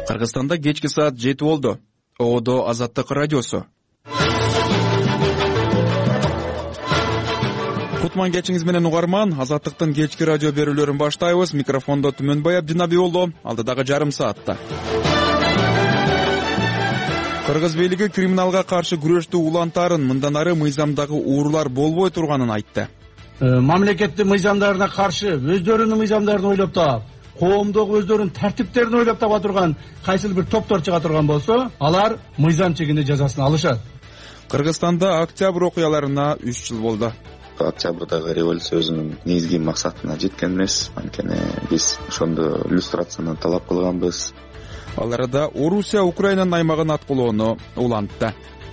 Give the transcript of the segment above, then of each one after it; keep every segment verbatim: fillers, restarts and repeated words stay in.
Кыргызстанда кечки саат жети болду. Оодо Азаттык радиосу. Кутман кечиңиз менен угарман. Азаттыктын кечки радио берүүлөрүн баштайбыз. Микрофондо Түмөнбай Абдинаби болду. Алдыдагы жарым саатта Кыргыз бийлиги криминалга каршы күрөштү улантарын, мындан ары мыйзамдагы уурулар болбой турганын айтты. Мамлекеттин мыйзамдарына каршы өздөрүнүн мыйзамдарын ойлоп таап, коомдогу өздөрүнүн тартиптерин ойлоп таба турган кайсыл бир топтор чыга турган болсо, алар мыйзам чегинде жазасын алышат. Кыргызстанда октябрь окуяларына үч жыл болду. Октябрдагы революция өзүнүн негизги максатына жеткен эмес. Анткени биз ошондо иллюстрацияны талап кылганбыз. Ал арада Орусия Украинанын аймагын аткылоону улантты.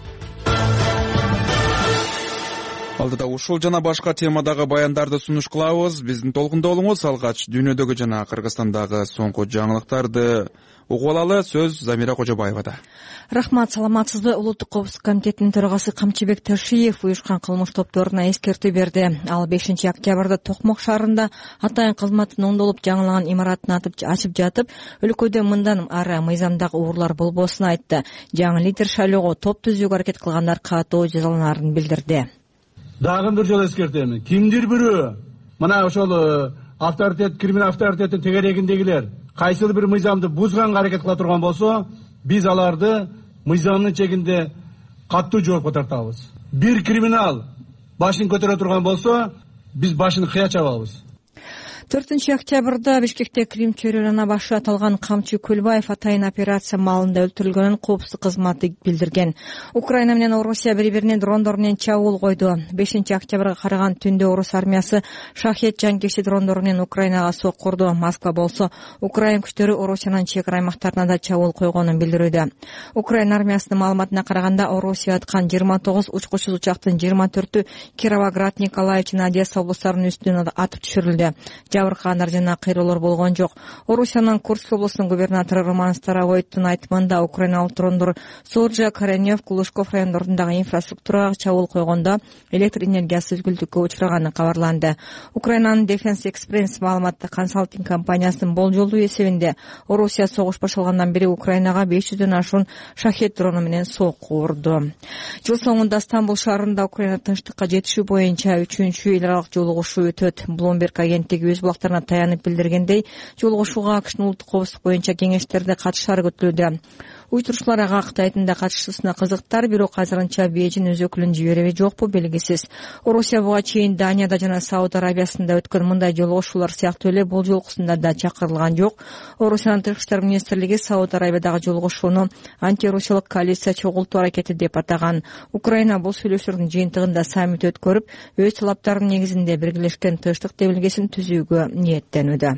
Алдыда ушул жана башка темадагы баяндарды сунуш кылабыз. Биздин толкунда болуңуз. Алгач дүйнөдөгү жана Кыргызстандагы соңку жаңылыктарды угуп алалы. Сөз Замира Кожобаевада. Рахмат, саламатсызбы? Улуттук коопсуздук комитетинин төрагасы Камчыбек Ташиев уюшкан кылмыш топторуна эскертүү берди. Ал бешинчи октябрда Токмок шаарында атайын кызматтын оңдолуп жаңылаган имаратын ачып жатып, өлкөдө мындан ары мыйзамдагы уурулар болбосун айтты. Жаңы лидер шайлоого топ түзүүгө аракет кылгандар катуу жазаланаарын билдирди. Дагы бир жолу эскертем. Кимдир бирөө мына ошол авторитет, криминал авторитеттин тегерегиндегилер кайсыл бир мыйзамды бузганга аракет кыла турган болсо, биз аларды мыйзамдын чегинде катуу жоопко тартабыз. Бир криминал башын көтөрө турган болсо, биз башын кыя чабабыз. төртүнчү октябрда Бишкекте Крим чөйрөнүн башы аталган Камчы Көлбаев атайын операция маалында өлтүрүлгөнүн коопсуздук кызматы билдирген. Украина менен Орусия бири-бирине дрондор менен чабуул койду. бешинчи октябрга караган түндө Орус армиясы Шахет жанкечи дрондору менен Украинага сок курду. Москва болсо Украина күчтөрү Орусиянын чек ара аймактарына да чабуул койгонун билдирүүдө. Украина армиясынын маалыматына караганда Орусия аткан жыйырма тогуз учкучсуз учактын жыйырма төртү Кировоград, Николаев жана Одесса облустарынын үстүнө атып түшүрүлдү. Жабыркагандар жана кыйроолор болгон жок. Орусиянын Курск облусунун губернатору Роман Старовойттун айтымында украиналык дрондор Соржа, Коренев, Глушков райондорундагы инфраструктурага чабуул койгондо электр энергиясы үзгүлтүккө учураганы кабарланды. Украинанын Defense Express маалыматтык консалтинг компаниясынын болжолдуу эсебинде Орусия согуш башталгандан бери Украинага беш жүздөн ашуун Шахет дрону менен сокку урду. Жыл соңунда Стамбул шаарында Украина тынчтыкка жетишүү боюнча үчүнчү эл аралык жолугушуу өтөт. Bloomberg агенттиги өз булактарына таянып билдиргендей, жолугушууга АКШнын улуттук коопсуздук боюнча кеңештерде катышаары күтүлүүдө. Уюштуруучулар ага Кытайдын да катышуусуна кызыктар, бирок азырынча Бейжин өз өкүлүн жибереби жокпу белгисиз. Орусия буга чейин Данияда жана Сауд Арабиясында өткөн мындай жолугушуулар сыяктуу эле бул жолкусунда да чакырылган жок. Орусиянын тышкы иштер министрлиги Сауд Арабиядагы жолугушууну антирусиялык коалиция чогултуу аракети деп атаган. Украина бул сүйлөшүүлөрдүн жыйынтыгында саммит өткөрүп, өз талаптарынын негизинде биргелешкен тынчтык демилгесин түзүүгө ниеттенүүдө.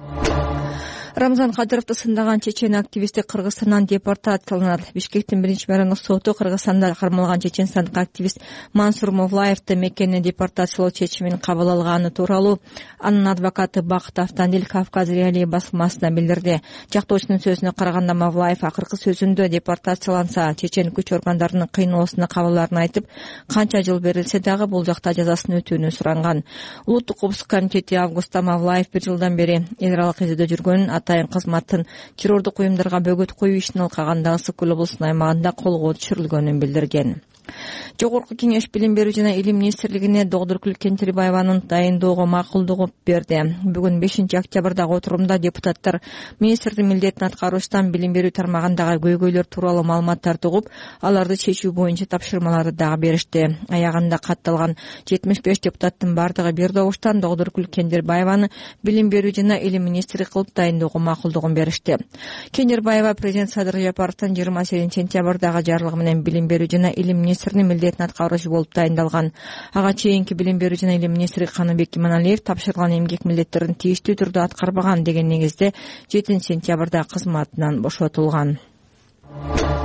Рамзан Кадыровду сындаган чечен активисти Кыргызстандан депортацияланат. Бишкектин биринчи мэринин соту Кыргызстанда кармалган чеченстандык активист Мансур Мовлаевди мекенine депортациялоо чечимин кабыл алганы тууралуу анын адвокаты Бакыт Автандил Кавказ Реалии басылмасына билдирди. Жактоочунун сөзүнө караганда Мовлаев акыркы сөзүндө депортацияланса чечен күч органдарынын кыйноосуна кабылаарын айтып, канча жыл берилсе дагы бул жакта жазасын өтүүнү суранган. Улуттук коопсуздук комитети августта Мовлаев бир жылдан бери эл аралык изилдөө жүргөнүн, атайын кызматтын террордук уюмдарга бөгөт коюу ишин алкаганда Ысык көл облусунун аймагында колго түшүрүлгөнүн билдирген. Жогорку кеңеш билим берүү жана илим министрлигине Догдуркүл Кентербаеванын дайындоого макулдук берди. Бүгүн бешинчи октябрдагы отурумда депутаттар министрдин милдетин аткаруучудан билим берүү тармагындагы көйгөйлөр тууралуу маалыматтарды угуп, аларды чечүү боюнча тапшырмаларды дагы беришти. Аягында катталган жетимиш беш депутаттын бардыгы бир добуштан Догдуркүл Кентербаеваны билим берүү жана илим министри кылып дайындоого макулдугун беришти. Кентербаева президент Садыр Жапаровдун жыйырма сегизинчи сентябрдагы жарлыгы менен билим берүү жана илим министринин милдетин аткаруучу болуп дайындалган. Ага чейинки билим берүү жана илим министри Каныбек Иманалиев тапшырылган эмгек милдеттерин тийиштүү түрдө аткарбаган деген негизде жетинчи сентябрда кызматынан бошотулган.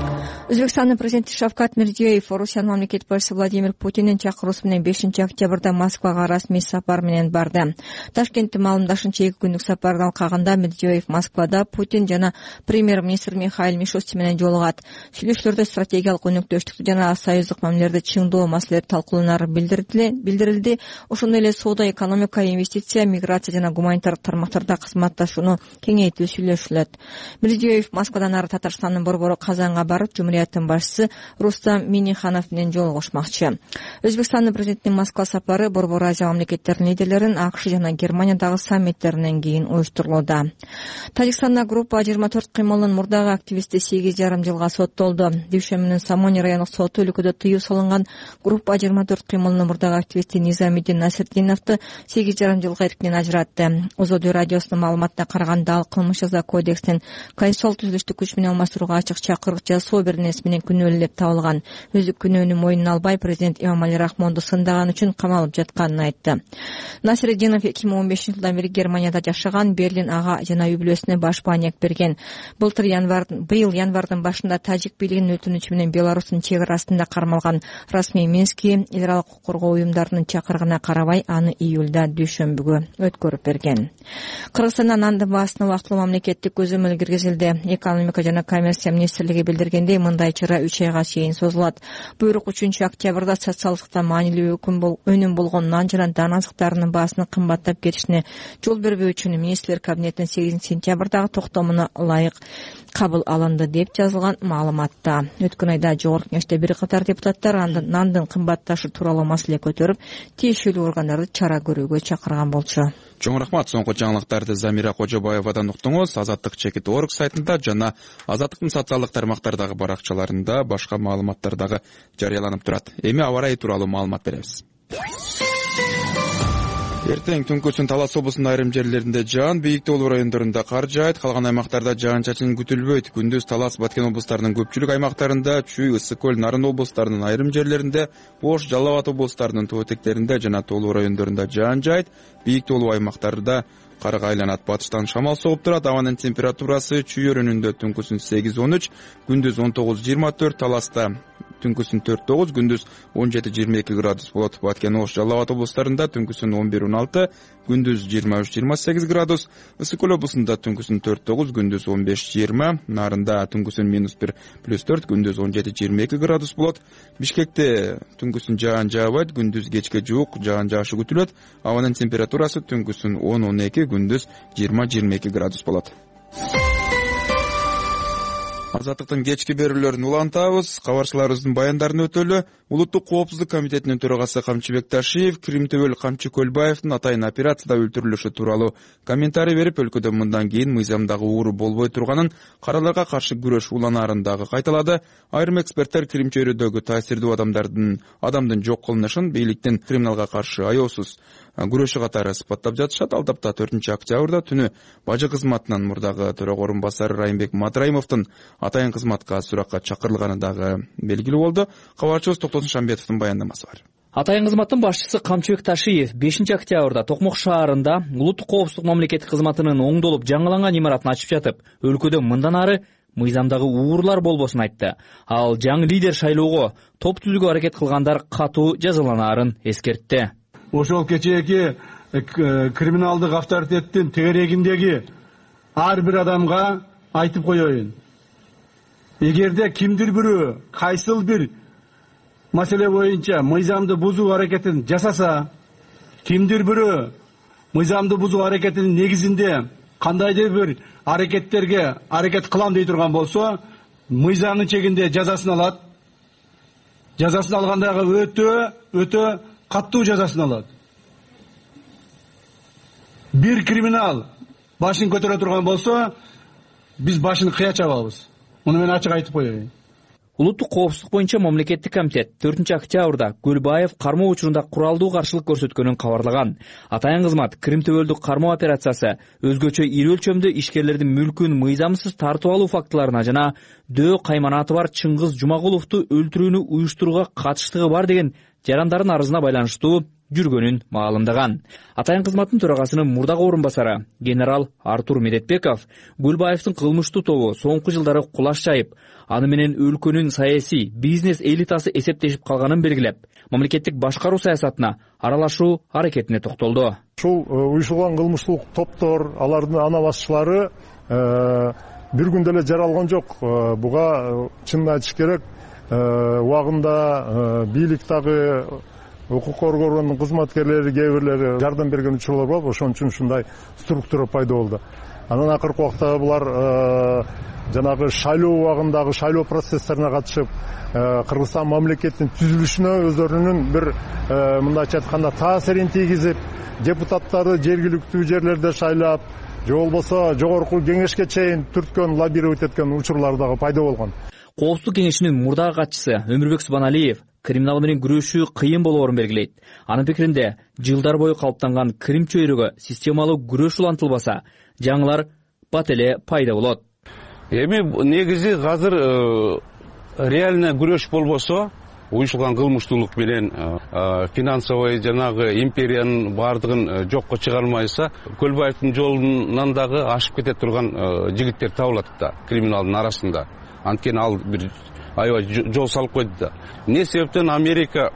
Өзбекстандын президенти Шавкат Мирзиёев Орусиянын мамлекет башчысы Владимир Путиндин чакыруусу менен бешинчи октябрда Москвага расмий сапар менен барды. Ташкенттин маалымдашынча эки күндүк сапардын алкагында Мирзиёев Москвада Путин жана премьер-министр Михаил Мишустин менен жолугат. Сүйлөшүүлөрдө стратегиялык өнөктөштүктү жана союздук мамилелерди чыңдоо маселелери талкууланары билдирилди. Ошондой эле соода, экономика, инвестиция, миграция жана гуманитардык тармактарда кызматташууну кеңейтүү сүйлөшүлөт. Мирзиёев Москвадан ары Татарстандын борбору Казанга барып, Жумурияттын башчысы Рустам Минниханов менен жолугушмакчы. Өзбекстандын президентинин Москва сапары Борбор Азия мамлекеттеринин лидерлеринин АКШ жана Германиядагы саммиттеринен кийин уюштурулууда. Тажикстанда группа жыйырма төрт кыймылынын мурдагы активисти сегиз жарым жылга соттолду. Дүйшөмүнүн Самони райондук соту өлкөдө тыюу салынган группа жыйырма төрт кыймылынын мурдагы активисти Низамиддин Насирдиновду сегиз жарым жылга эркинен ажыратты. Озодо радиосунун маалыматына караганда ал кылмыш жаза кодекстин конституциялык түзүлүштү күч менен алмаштырууга ачык чакырык жасоо беренеси менен күнөөлүү деп табылган. Өзү күнөөнү мойнуна албай президент Эмомали Рахмонду сындаган үчүн камалып жатканын айтты. Насирдинов эки миң он бешинчи жылдан бери Германияда жашаган, Берлин ага жана үй бүлөсүнө баш бааник берген. Былтыр январдын быйыл январдын башында тажик бийлигинин өтүнүчү менен Беларустун чек арасында кармалган расмий Мински эл аралык укук коргоо уюмдарынын чакырыгына карабай аны июлда дүйшөмбүгө өткөрүп берген. Кыргызстанда нандын баасына убактылуу мамлекеттик көзөмөл киргизилди. Экономика жана коммерция министрлиги билдиргендей, мындай чара үч айга чейин созулат. Буйрук үчүнчү октябрда социалдыкта маанилүү өнүм болгон нан жана дан азыктарынын баасынын кымбаттап кетишине жол бербөө үчүн министрлер кабинетинин сегизинчи сентябрдагы токтомуна ылайык кабыл алынды деп жазылган маалыматта. Өткөн айда жогорку кеңеште бир катар депутаттар нандын кымбатташы тууралуу маселе көтөрүп, тиешелүү органдарды чара көрүүгө чакырган болчу. Чоң рахмат. Соңку жаңылыктарды Замира Кожобаевадан уктуңуз. Азаттык чекит орг сайтында жана Азаттыктын социалдык тармактардагы баракчаларында башка маалыматтар дагы жарыяланып турат. Эми аба ырайы тууралуу маалымат беребиз. Эртең түнкүсүн Талас облусунун айрым жерлеринде жаан, Бийик Тоолуу райондорунда кар жаайт, калган аймактарда жаан-чачын күтүлбөйт. Күндүз Талас, Баткен облустарынын көпчүлүк аймактарында, Чүй, Ысык көл, Нарын облустарынын айрым жерлеринде, Ош, Жалал Абад облустарынын тоо этектеринде жана Тоолуу райондорунда жаан жаайт. Бийик Тоолуу аймактарда карга айланат. Батыштан шамал согуп турат. Абанын температурасы Чүй өрүнүндө түнкүсүн сегиз он үч, күндүз он тогуз жыйырма төрт, Таласта түнкүсүн төрт тогуз, күндүз он жети жыйырма эки градус болот. Баткен, Ош, Жалал Абад облустарында түнкүсүн он бир он алты, күндүз жыйырма үч жыйырма сегиз градус. Ысык көл облусунда түнкүсүн төрт тогуз, күндүз он беш жыйырма, Нарында түнкүсүн минус бир плюс төрт, күндүз он жети жыйырма эки градус болот. Бишкекте түнкүсүн жаан жаабайт, күндүз кечке жуук жаан жаашы күтүлөт. Абанын температурасы түнкүсүн он он эки, күндүз жыйырма жыйырма эки градус болот. Азаттыктын кечки берүүлөрүн улантабыз. Кабарчыларыбыздын баяндарын өтөлү. Улуттук коопсуздук комитетинин төрагасы Камчыбек Ташиев Крим төбөл Камчы Көлбаевдин атайын операцияда өлтүрүлүшү тууралуу комментарий берип, өлкөдө мындан кийин мыйзамдагы ууру болбой турганын, караларга каршы күрөш уланаарын дагы кайталады. Айрым эксперттер Крим чөйрөдөгү таасирдүү адамдардын адамдын жок кылынышын бийликтин криминалга каршы аяосуз күрөшү катары сыпаттап жатышат. Алдапта төртүнчү октябрда түнү бажы кызматынан мурдагы төрага орун басары Райымбек Матраимовдун атайын кызматка суракка чакырылганы дагы белгилүү болду. Кабарчыбыз Токтосун Шамбетовдун баяндамасы бар. Атайын кызматтын башчысы Камчыбек Ташиев бешинчи октябрда Токмок шаарында улуттук коопсуздук мамлекеттик кызматынын оңдолуп жаңыланган имаратын ачып жатып, өлкөдө мындан ары мыйзамдагы уурулар болбосун айтты. Ал жаңы лидер шайлоого топ түзүүгө аракет кылгандар катуу жазаланаарын эскертти. Ошол кечээки криминалдык авторитеттин тегерегиндеги ар бир адамга айтып коеюн. Эгерде кимдир бирөө кайсыл бир маселе боюнча мыйзамды бузуу аракетин жасаса, кимдир бирөө мыйзамды бузуу аракетинин негизинде кандайдыр бир аракеттерге аракет кылам дей турган болсо, мыйзамдын чегинде жазасын алат. Жазасын алгандагы өтө өтө каттуу жазасын алат. Бир криминал башын көтөрө турган болсо, биз башын кыя чабабыз. Муну мен ачык айтып коеюн. Улуттук коопсуздук боюнча мамлекеттик комитет төртүнчү октябрда Көлбаев кармоо учурунда куралдуу каршылык көрсөткөнүн кабарлаган. Атайын кызмат Крим төбөлдүк кармоо операциясы өзгөчө ири өлчөмдө ишкерлердин мүлкүн мыйзамсыз тартып алуу фактыларына жана Дөө кайманаты бар Чыңгыз Жумагуловду өлтүрүүнү уюштурууга катыштыгы бар деген жарандардын арызына байланыштуу жүргөнүн маалымдаган. Атайын кызматтын төрагасынын мурдагы орун басары генерал Артур Медетбеков Көлбаевдин кылмыштуу тобу соңку жылдары кулаш жайып, аны менен өлкөнүн саясий бизнес элитасы эсептешип калганын белгилеп, мамлекеттик башкаруу саясатына аралашуу аракетине токтолду. Ушул уюшулган кылмыштуулук топтор, алардын ана башчылары бир күндө эле жаралган жок. Буга чынын айтыш керек, убагында бийлик дагы укук коргоонун кызматкерлери кээ бирлери жардам берген учурлар болуп, ошон үчүн ушундай структура пайда болду. Анан акыркы убакта булар жанагы шайлоо убагындагы шайлоо процесстерине катышып, Кыргызстан мамлекетинин түзүлүшүнө өздөрүнүн бир мындайча айтканда таасирин тийгизип, депутаттарды жергиликтүү жерлерде шайлап, же болбосо жогорку кеңешке чейин түрткөн, лоббировать эткен учурлар дагы пайда болгон. Коопсуздук кеңешинин мурдагы катчысы Өмүрбек Субаналиев криминал менен күрөшүү кыйын болоорун белгилейт. Анын пикиринде, жылдар бою калыптанган Крим чөйрөгө системалуу күрөш улантылбаса, жаңылар бат эле пайда болот. Эми негизи азыр реально күрөш болбосо, уюшулган кылмыштуулук менен финансовый жанагы империянын бардыгын жокко чыгармайса, Көлбаевдин жолунан дагы ашып кете турган жигиттер табылат да криминалдын арасында. Анткени ал бир аябай жол салып койду да. Эмне себептен Америка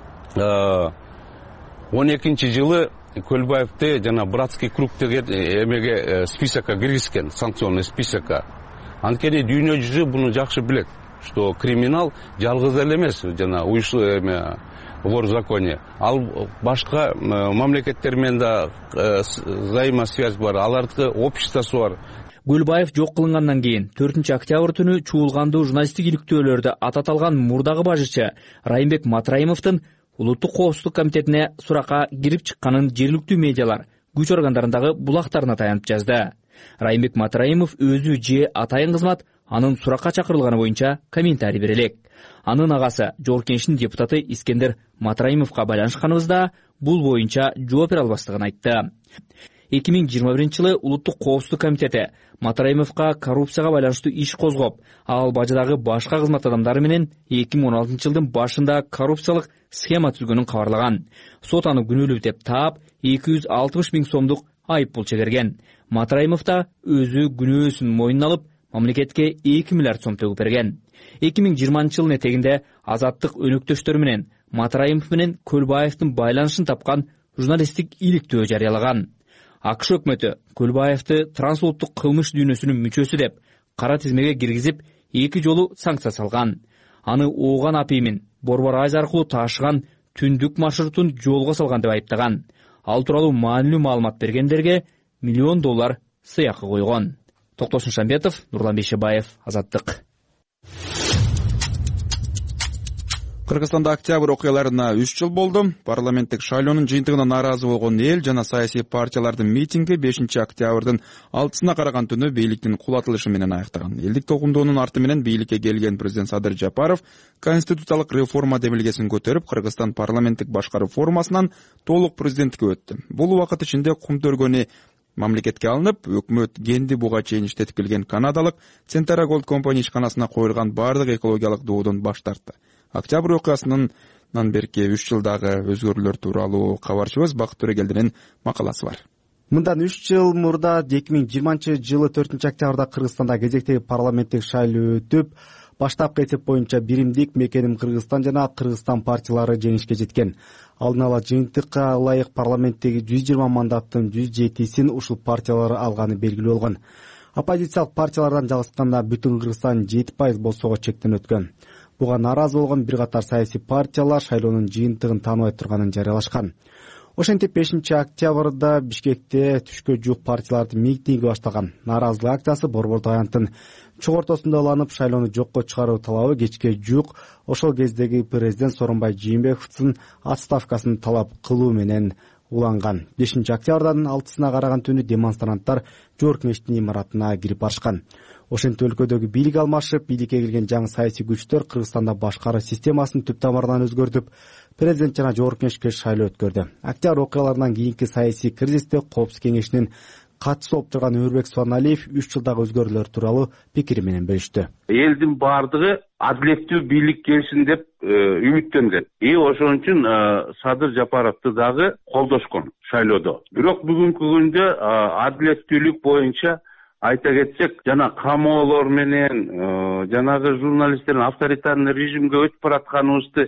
он экинчи жылы Көлбаевди жана братский круг деген эмеге списокко киргизген, санкционный списокко. Анткени дүйнө жүзү буну жакшы билет, что криминал жалгыз эле эмес, жана уюштуу эме вор в законе. Ал башка мамлекеттер менен да взаимосвязь бар, алардыкы обществосу бар. Көлбаев жок кылынгандан кийин төртүнчү октябрь түнү чуулгандуу журналисттик иликтөөлөрдө ататалган мурдагы башчы Райымбек Матраимовдун Улуттук коопсуздук комитетине суракка кирип чыкканын жергиликтүү медиалар күч органдарындагы булактарына таянып жазды. Райымбек Матраимов өзү же атайын кызмат анын суракка чакырылганы боюнча комментарий бере элек. Анын агасы Жогорку Кеңештин депутаты Искендер Матраимовго байланышканыбызда бул боюнча жооп бере албастыгын айтты. эки миң жыйырма биринчи жылы Улуттук коопсуздук комитети Матраимовго коррупцияга байланыштуу иш козгоп, ал бажыдагы башка кызмат адамдары менен эки миң он алтынчы жылдын башында коррупциялык схема түзгөнүн кабарлаган. Сот аны күнөөлүү деп таап, эки жүз алтымыш миң сомдук айып пул чегерген. Матраимов да өзү күнөөсүн мойнуна алып, мамлекетке эки миллиард сом төгүп берген. эки миң жыйырманчы жылдын этегинде Азаттык өнөктөштөрү менен Матраимов менен Көлбаевдин байланышын тапкан журналисттик иликтөө жарыялаган. АКШ өкмөтү Көлбаевди трансулуттук кылмыш дүйнөсүнүн мүчөсү деп кара тизмеге киргизип, эки жолу санкция салган. Аны Ооган апиймин Борбор Азия аркылуу таашыган түндүк маршрутун жолго салган деп айыптаган. Ал тууралуу маанилүү маалымат бергендерге миллион доллар сыйакы койгон. Токтосун Шамбетов, Нурлан Бейшебаев, Азаттык. Кыргызстанда октябрь окуяларына үч жыл болду. Парламенттик шайлоонун жыйынтыгына нааразы болгон эл жана саясий партиялардын митинги бешинчи октябрдын алтысына караган түнү бийликтин кулатылышы менен аяктаган. Элдик токумдоонун арты менен бийликке келген президент Садыр Жапаров конституциялык реформа демилгесин көтөрүп, Кыргызстан парламенттик башкаруу формасынан толук президенттикке өттү. Бул убакыт ичинде кум төргөнү мамлекетке алынып, өкмөт Генди буга чейин иштетип келген канадалык Centara Gold Company ишканасына коюлган бардык экологиялык доодон баш тартты. Октябрь окуясынан берки үч жылдагы өзгөрүүлөр тууралуу кабарчыбыз Бакыт Төрегелдинин макаласы бар. Мындан үч жыл мурда эки миң жыйырманчы жылы төртүнчү октябрда Кыргызстанда кезектеги парламенттик шайлоо өтүп, баштапкы эсеп боюнча биримдик мекеним Кыргызстан жана Кыргызстан партиялары жеңишке жеткен. Алдын ала жыйынтыкка ылайык парламенттеги жүз жыйырма мандаттын жүз жетисин ушул партиялар алганы белгилүү болгон. Оппозициялык партиялардан жалгышканда бүтүн Кыргызстан жети пайыз болсого чектен өткөн. Буга нааразы болгон бир катар саясий партиялар шайлоонун жыйынтыгын тааныбай турганын жарыялашкан. Ошентип бешинчи октябрда Бишкекте түшкө жук партиялардын митинги башталган. Нааразылык акциясы Борбор Таянттын чок ортосунда уланып, шайлоону жокко чыгаруу талабы кечке жук ошол кездеги президент Сооронбай Жээнбековдун отставкасын талап кылуу менен уланган. бешинчи октябрдын алтысына караган түнү демонстранттар Жогорку Кеңештин имаратына кирип барышкан. Ошентип өлкөдөгү бийлик алмашып, бийликке келген жаңы саясий күчтөр Кыргызстанда башкаруу системасын түп тамырынан өзгөртүп, президент жана Жогорку Кеңешке шайлоо өткөрдү. Октябрь окуяларынан кийинки саясий кризисте Коопсуздук Кеңешинин катчысы болуп турган Өмүрбек Суаналиев үч жылдагы өзгөрүүлөр тууралуу пикири менен бөлүштү. Элдин баардыгы адилеттүү бийлик келсин деп үмүттөнгөн. И ошон үчүн Садыр Жапаровду дагы колдошкон шайлоодо. Бирок бүгүнкү күндө адилеттүүлүк боюнча айта кетсек, жана камоолор менен жанагы журналисттердин авторитарный режимге өтүп баратканыбызды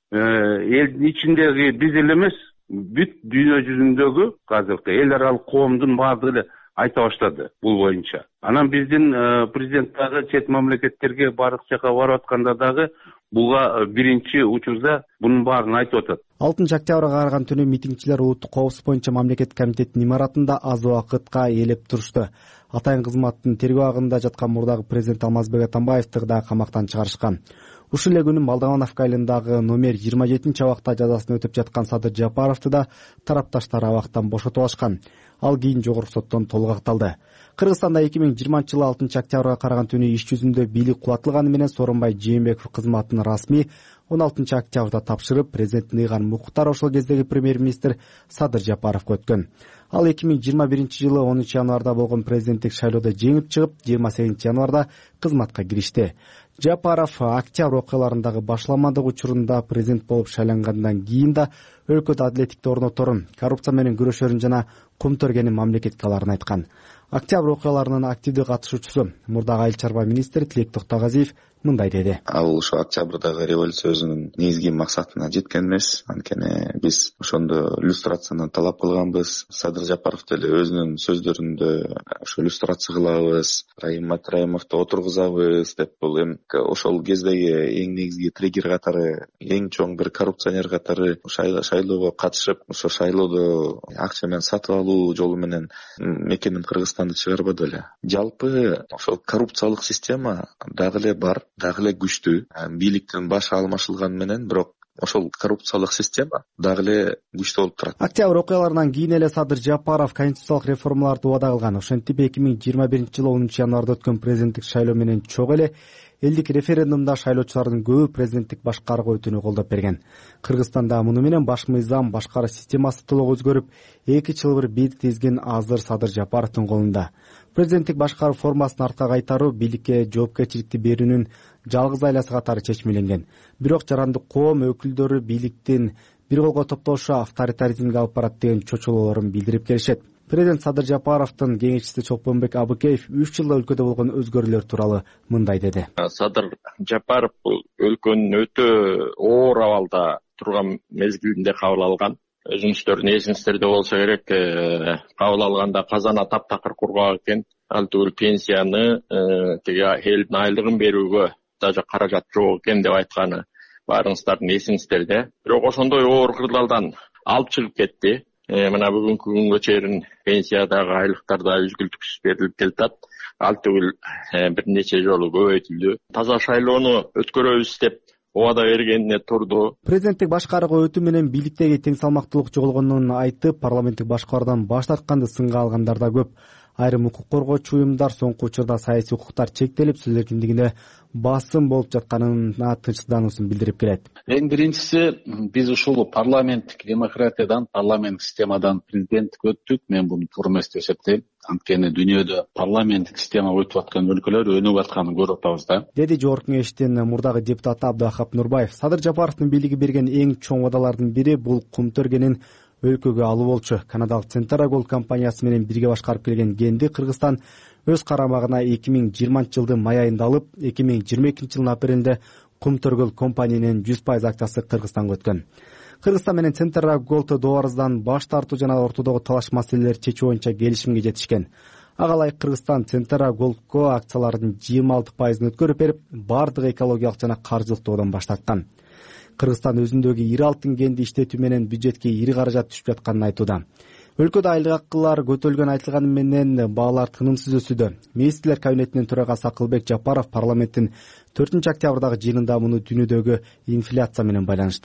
элдин ичиндеги биз эле эмес, бүт дүйнө жүзүндөгү азыркы эл аралык коомдун баардыгы эле айта баштады бул боюнча. Анан биздин президент дагы чет мамлекеттерге бардык жака барып атканда дагы буга биринчи учурда бунун баарын айтып атат. алтынчы октябрга караган түнү митингчилер улуттук коопсуздук боюнча мамлекеттик комитеттин имаратында аз убакытка ээлеп турушту. Атайын кызматтын тергөө абагында жаткан мурдагы президент Алмазбек Атамбаевди да камактан чыгарышкан. Ушул эле күнү Молдовановка айылындагы номер жыйырма жетинчи абакта жазасын өтүп жаткан Садыр Жапаровду да тарапташтар абактан бошотуп алышкан. Ал кийин жогорку соттон толук акталды. Кыргызстанда эки миң жыйырманчы жылы алтынчы октябрга караган түнү иш жүзүндө бийлик кубатылганы менен Сооронбай Жээнбеков кызматын расмий он алтынчы октябрда тапшырып, президент Ыйган Муктар ошол кездеги премьер-министр Садыр Жапаровго өткөн. Ал эки миң жыйырма биринчи жылы онунчу январда болгон президенттик шайлоодо жеңип чыгып, жыйырма сегизинчи январда кызматка киришти. Жапаров октябрь окуяларындагы башламандык учурунда президент болуп шайлангандан кийин да өлкөдө адилеттикти орноторун, коррупция менен күрөшөрүн жана көмтөргенин мамлекетке аларын айткан. Октябрь окуяларынын активдүү катышуучусу мурдагы айыл чарба министри Тилек Токтогазиев мындай деди. Ал ошо октябрдагы революциянын негизги максатына жеткен эмес. Анткени биз ошондо люстрацияны талап кылганбыз. Садыр Жапаров деле өзүнүн сөздөрүндө ошо люстрация кылабыз, Райым Матраимовду отургузабыз деп, бул эми ошол кездеги эң негизги триггер катары, эң чоң бир коррупционер катары шайлоого катышып, ошо шайлоодо акча менен сатып алуу жолу менен мекеним Кыргызстанды чыгарбады эле. Жалпы ошол коррупциялык система дагы эле бар, дагы эле күчтүү. Бийликтин башы алмашылганы менен, бирок ошол коррупциялык система дагы эле күчтүү болуп турат. Октябрь окуяларынан кийин эле Садыр Жапаров конституциялык реформаларды убада кылган. Ошентип эки миң жыйырма биринчи жылы онунчу январда өткөн президенттик шайлоо менен чогуу эле элдик референдумда шайлоочулардын көбү президенттик башкарууга өтүүнү колдоп берген. Кыргызстанда муну менен баш мыйзам, башкаруу системасы толук өзгөрүп, эки чылбыр бийик тизгин азыр Садыр Жапаровдун колунда. Президенттик башкаруу формасын артка кайтаруу бийликке жоопкерчиликти берүүнүн жалгыз айласы катары чечмеленген. Бирок жарандык коом өкүлдөрү бийликтин бир колго топтошу авторитаризмге алып барат деген чочулоолорун билдирип келишет. Президент Садыр Жапаровдун кеңешчиси Чолпонбек Абыкеев үч жылда өлкөдө болгон өзгөрүүлөр тууралуу мындай деди. Садыр Жапаров бул өлкөнүн өтө оор абалда турган мезгилинде кабыл алган. Өзүңүздөрдүн эсиңиздерде болсо керек, кабыл алганда казана таптакыр кургак экен. Ал түгүл пенсияны тиги элдин айлыгын берүүгө даже каражат жок экен деп айтканы баарыңыздардын эсиңиздерде. Бирок ошондой оор кырдаалдан алып чыгып кетти. Мына бүгүнкү күнгө чейин пенсиядагы айлыктар да үзгүлтүксүз берилип келатат. Ал түгүл бир нече жолу көбөйтүлдү. Таза шайлоону өткөрөбүз деп убада бергенине турду. Президенттик башкарууга өтүү менен бийликтеги тең салмактуулук жоголгонун айтып, парламенттик башкаруудан баш тартканды сынга алгандар да көп. Айрым укук коргоочу уюмдар соңку учурда саясий укуктар чектелип, сөз эркиндигине басым болуп жатканына тынчсыздануусун билдирип келет. Эң биринчиси, биз ушул парламенттик демократиядан, парламенттик системадан президенттик өттүк. Мен буну туура эмес деп эсептейм. Анткени дүйнөдө парламенттик система өтүп аткан өлкөлөр өнүгүп атканын көрүп атабыз да. Деди Жогорку Кеңештин мурдагы депутаты Абдыахап Нурбаев. Садыр Жапаровдун бийлиги берген эң чоң убадалардын бири бул кумтөргенин өлкөгө алуу болчу. Канадалык Centara Gold компаниясы менен бирге башкарып келген Генди Кыргызстан өз карамагына эки миң жыйырманчы жылдын май айында алып, эки миң жыйырма экинчи жылдын апрелинде Кумтөргөл компаниянын жүз пайыз акчасы Кыргызстанга өткөн. Кыргызстан менен Centara Gold дооруздан баш тартуу жана ортодогу талаш маселелерди чечүү боюнча келишимге жетишкен. Ага ылайык Кыргызстан Centara Goldко акциялардын жыйырма алты пайызын өткөрүп берип, бардык экологиялык жана каржылык тоодон баш тарткан. Кыргызстан өзүндөгү ири алтын кенди иштетүү менен бюджетке ири каражат түшүп жатканын айтууда. Өлкөдө айлык акылар көтөрүлгөн айтылганы менен баалар тынымсыз өсүүдө. Министрлер кабинетинин төрагасы Акылбек Жапаров парламенттин төртүнчү октябрдагы жыйынында муну дүйнөдөгү инфляция менен байланыштырды.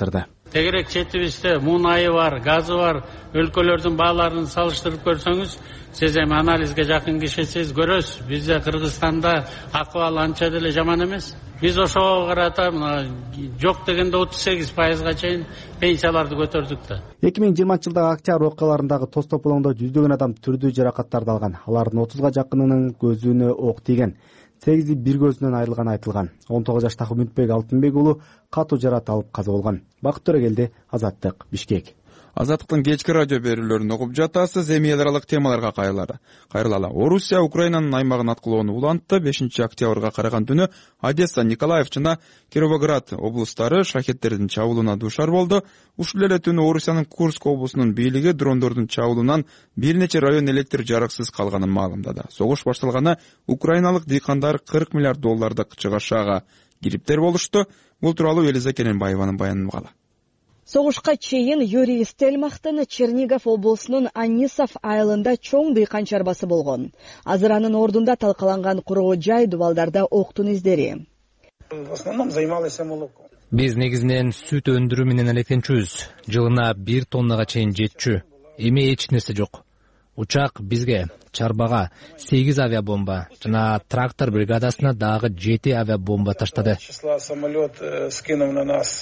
тегерек четибизде мунайы бар, газы бар өлкөлөрдүн бааларын салыштырып көрсөңүз, сиз эми анализге жакын кишисиз, көрөсүз. Бизде Кыргызстанда акыбал анча деле жаман эмес. Биз ошого карата жок дегенде отуз сегиз пайызга чейин пенсияларды көтөрдүк да. эки миң жыйырманчы жылдагы октябрь окуяларындагы тоз тополоңдо жүздөгөн адам түрдүү жаракаттарды алган. Алардын отузга жакынынын көзүнө ок тийген, сегизи бир көзүнөн айрылганы айтылган. он тогуз жаштагы Үмүтбек Алтынбек уулу катуу жаракат алып каза болгон. Бакыт Төрөгелди, Азаттык, Бишкек. Азаттыктын кечки радио берүүлөрүн угуп жатасыз. Эми эл аралык темаларга кайрылалы. Орусия Украинанын аймагын аткылоону улантты. бешинчи октябрга караган түнү Одесса, Николаев жана Кировоград облустары шахеттердин чабуулуна дуушар болду. Ушул эле түнү Орусиянын Курск облусунун бийлиги дрондордун чабуулунан бир нече район электр жарыксыз калганын маалымдады. Согуш башталганы украиналык дыйкандар кырк миллиард доллардык чыгашага кириптер болушту. Бул тууралуу Элиза Керенбаеванын баянын угалы. Согушка чейин Юрий Стельмахтын Чернигов облусунун Анисов айылында чоң дыйкан чарбасы болгон. Азыр анын ордунда талкаланган куроо жай дубалдарда октун издери. В основном займалась молоком. Биз негизинен сүт өндүрүү менен алектенчүбүз. Жылына бир тоннага чейин жетчү. Эми эч нерсе жок. Учак бизге, чарбага сегиз авиабомба жана трактор бригадасына дагы жети авиабомба таштады. Числа самолет скинул на нас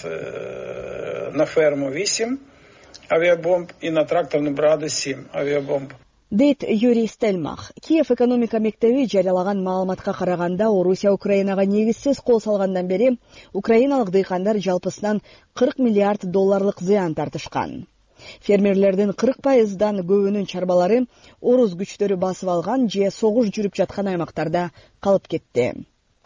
на ферму восемь авиабомб и на тракторную бригаду семь авиабомб. Дейт Юрий Стельмах. Киев экономика мектеби жарыялаган маалыматка караганда, Орусия Украинага негизсиз кол салгандан бери украиналык дыйкандар жалпысынан кырк миллиард долларлык зыян тартышкан. Фермерлердин кырк пайыздан көбүнүн чарбалары орус күчтөрү басып алган же согуш жүрүп жаткан аймактарда калып кетти.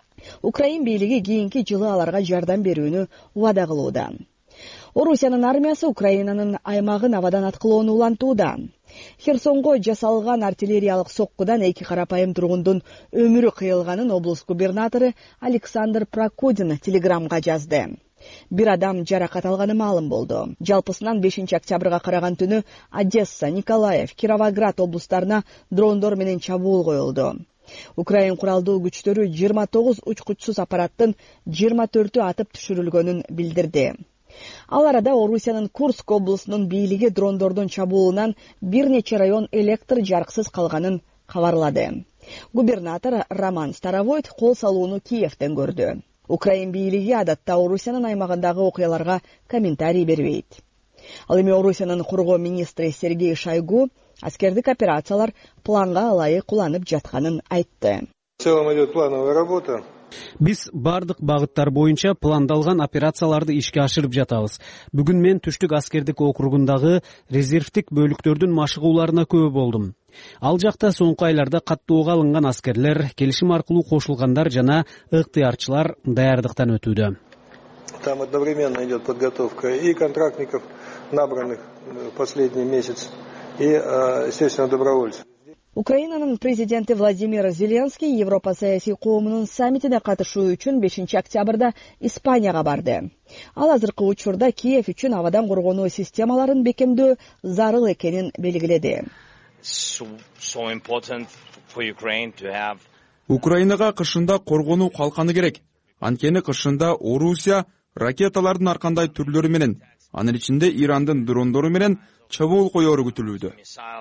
Украин бийлиги кийинки жылы аларга жардам берүүнү убада кылууда. Орусиянын армиясы Украинанын аймагын абадан аткылоону улантууда. Херсонго жасалган артиллериялык соккудан эки карапайым тургундун өмүрү кыйылганын облус губернатору Александр Прокудин телеграмга жазды. Бир адам жаракат алганы маалым болду. Жалпысынан бешинчи октябрга караган түнү Одесса, Николаев, Кировоград облустарына дрондор менен чабуул коюлду. Украин куралдуу күчтөрү жыйырма тогуз учкучсуз аппараттын жыйырма төртү атып түшүрүлгөнүн билдирди. Ал арада Орусиянын Курск облусунун бийлиги дрондордун чабуулунан бир нече район электр жарыксыз калганын кабарлады. Губернатор Роман Старовойт кол салууну Киевден көрдү. Украин бийлиги адатта Орусиянын аймагындагы окуяларга комментарий бербейт. Ал эми Орусиянын кургоо министри Сергей Шойгу аскердик операциялар планга ылайык уланып жатканын айтты. В целом идет плановая работа. Биз бардык багыттар боюнча пландалган операцияларды ишке ашырып жатабыз. Бүгүн мен Түштүк аскердик округундагы резервдик бөлүктөрдүн машыгууларына күбө болдум. Ал жакта соңку айларда каттоого алынган аскерлер, келишим аркылуу кошулгандар жана ыктыярчылар даярдыктан өтүүдө. Там одновременно идет подготовка и контрактников, набранных в последний месяц, и, естественно, добровольцев. Украинанын президенти Владимир Зеленский Европа саясий коомунун саммитине катышуу үчүн бешинчи октябрда Испанияга барды. Ал азыркы учурда Киев үчүн абадан коргонуу системаларын бекемдөө зарыл экенин белгиледи. Украинага кышында коргонуу калканы керек. Анткени кышында Орусия ракеталардын ар кандай түрлөрү менен, анын ичинде Ирандын дрондору менен чабуул коёру күтүлүүдө.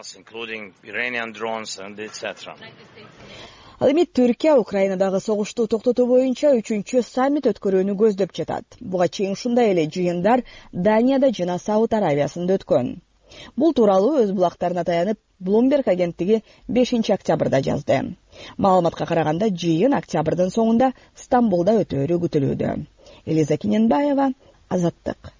Ал эми Түркия Украинадагы согушту токтотуу боюнча үчүнчү саммит өткөрүүнү көздөп жатат. Буга чейин ушундай эле жыйындар Данияда жана Сауд Аравиясында өткөн. Бул тууралуу өз булактарына таянып Bloomberg агенттиги бешинчи октябрда жазды. Маалыматка караганда жыйын октябрдын соңунда Стамбулда өтөөрү күтүлүүдө. Элиза Керенбаева, Азаттык.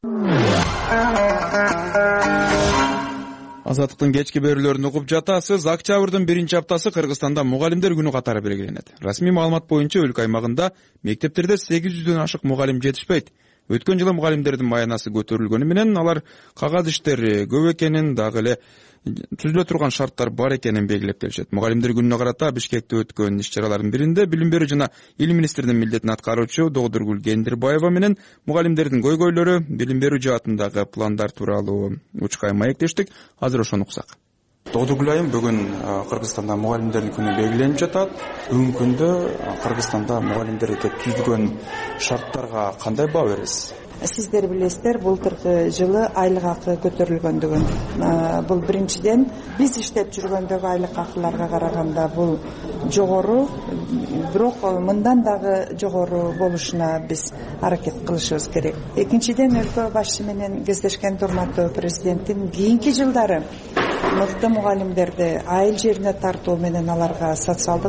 Азаттыктын кечки берүүлөрүн угуп жатасыз. Октябрдын биринчи аптасы Кыргызстанда мугалимдер күнү катары белгиленет. Расмий маалымат боюнча өлкө аймагында мектептерде сегиз жүздөн ашык мугалим жетишпейт. Өткөн жылы мугалимдердин маянасы көтөрүлгөнү менен алар кагаз иштери көп экенин, дагы эле түзүлө турган шарттар бар экенин белгилеп келишет. Мугалимдер күнүнө карата Бишкекте өткөн иш-чаралардын биринде билим берүү жана илим министринин милдетин аткаруучу Догдургүл Кендирбаева менен мугалимдердин көйгөйлөрү, билим берүү жаатындагы пландар тууралуу учкай маектештик. Азыр ошону уксак. Тодугул айым бүгүн Кыргызстанда мугалимдердин күнү белгиленип жатат. Бүгүнкү күндө Кыргызстанда мугалимдерге түзүлгөн шарттарга кандай баа бересиз? Сиздер билесиздер, былтыркы жылы айлык акы көтөрүлгөндүгүн. Бул биринчиден биз иштеп жүргөндөгү айлык акыларга караганда бул жогору, бирок мындан дагы жогору болушуна биз аракет кылышыбыз керек. Экинчиден, өлкө башчы менен кездешкен урматтуу президенттин кийинки жылдары мыкты мугалимдерди айыл жерине тартуу менен аларга социалдык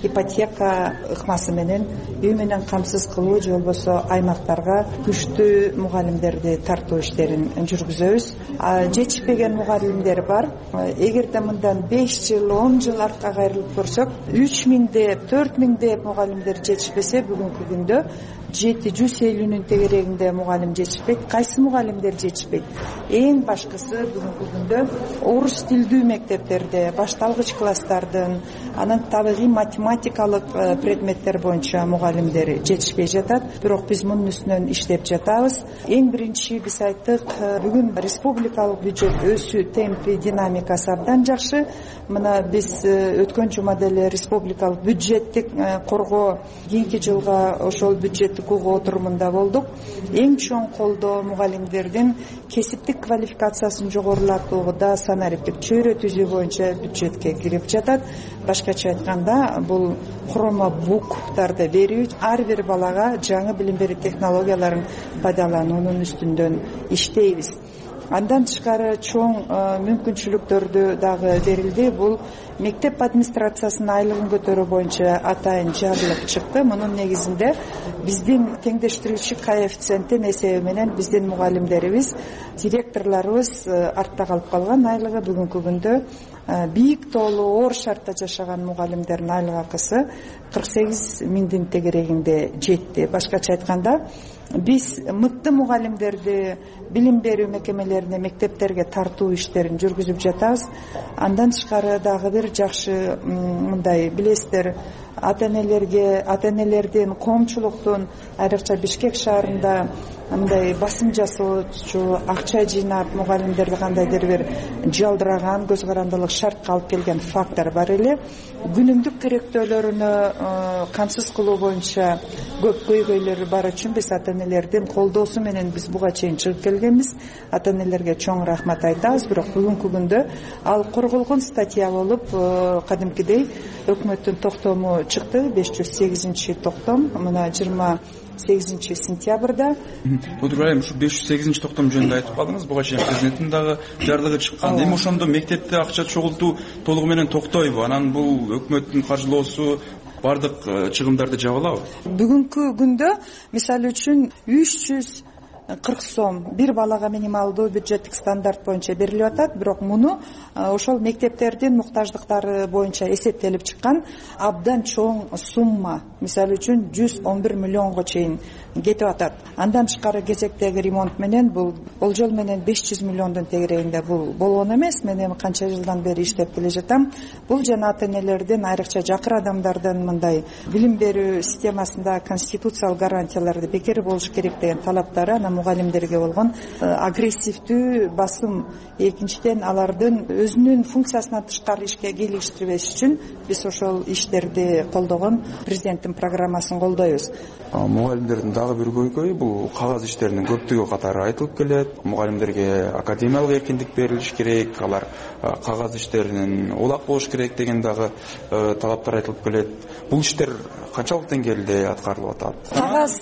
ипотека ыкмасы менен үй менен камсыз кылуу же болбосо аймактарга күчтүү мугалимдерди тартуу иштерин жүргүзөбүз. Жетишпеген мугалимдер бар. Эгерде мындан беш жыл, он жыл артка кайрылып көрсөк, үч миңдеп, төрт миңдеп мугалимдер жетишпесе, бүгүнкү күндө жети жүз элүүнүн тегерегинде мугалим жетишпейт. Кайсы мугалимдер жетишпейт? Эң башкысы бүгүнкү күндө орус тилдүү мектептерде башталгыч класстардын, анан табигый математикалык предметтер боюнча мугалимдер жетишпей жатат. Бирок биз мунун үстүнөн иштеп жатабыз. Эң биринчи биз айттык, бүгүн республикалык бюджет өсүү темпи, динамикасы абдан жакшы. Мына биз өткөн жумада эле республикалык бюджеттик коргоо кийинки жылга ошол бюджеттик угуу отурумунда болдук. Эң чоң колдоо мугалимдердин кесиптик квалификациясын жогорулатууда санариптик чөйрө түзүү боюнча бюджетке кирип жатат. Башкача айтканда, бул хромо буктарды берүү, ар бир балага жаңы билим берүү технологияларын пайдалануунун үстүндөн иштейбиз. Андан тышкары чоң мүмкүнчүлүктөрдү дагы берилди. Бул мектеп администрациясынын айлыгын көтөрүү боюнча атайын жарлык чыкты. Мунун негизинде биздин теңдештирүүчү коэффициенттин эсеби менен биздин мугалимдерибиз, директорлорубуз артта калып калган. Айлыгы бүгүнкү күндө бийик тоолуу оор шартта жашаган мугалимдердин айлык акысы кырк сегиз миңдин тегерегинде жетти. Башкача айтканда, биз мыкты мугалимдерди билим берүү мекемелерине, мектептерге тартуу иштерин жүргүзүп жатабыз. Андан тышкары дагы бир жакшы мындай билесиздер, ата-энелерге, ата-энелердин, коомчулуктун, айрыкча Бишкек шаарында мындай басым жасоочу, акча жыйнап мугалимдерди кандайдыр бир жалдыраган, көз карандылык шартка алып келген фактор бар эле. Күнүмдүк керектөөлөрүнө камсыз кылуу боюнча көп көйгөйлөр бар үчүн биз ата-энелердин колдоосу менен биз буга чейин чыгып келгенбиз. Ата-энелерге чоң рахмат айтабыз. Бирок бүгүнкү күндө ал корголгон статья болуп, кадимкидей өкмөттүн токтому чыкты, беш жүз сегизинчи токтом, мына жыйырма сегизинчи сентябрда. Тодугул айым, ушу беш жүз сегизинчи токтом жөнүндө айтып калдыңыз. Буга чейин президенттин дагы жарлыгы чыккан. Эми ошондо мектепте акча чогултуу толугу менен токтойбу? Анан бул өкмөттүн каржылоосу бардык чыгымдарды жаба алабы? Бүгүнкү күндө мисалы үчүн үч жүз кырк сом бир балага минималдуу бюджеттик стандарт боюнча берилип атат. Бирок муну ошол мектептердин муктаждыктары боюнча эсептелип чыккан абдан чоң сумма. Мисалы үчүн жүз он бир миллионго чейин кетип атат. Андан тышкары кезектеги ремонт менен бул болжол менен беш жүз миллиондун тегерегинде бул болгон эмес. Мен эми канча жылдан бери иштеп келе жатам. Бул жана ата-энелердин, айрыкча жакыр адамдардын мындай билим берүү системасында конституциялык гарантияларды бекер болуш керек деген талаптары, анан мугалимдерге болгон агрессивдүү басым. Экинчиден, алардын өзүнүн функциясынан тышкары ишке келиштирбеш үчүн биз ошол иштерди колдогон президенттин программасын колдойбуз. Мугалимдердин дагы бир көйгөйү бул кагаз иштеринин көптүгү катары айтылып келет. Мугалимдерге академиялык эркиндик берилиш керек, алар кагаз иштеринен улак болуш керек деген дагы талаптар айтылып келет. Бул иштер канчалык деңгээлде аткарылып атат? Кагаз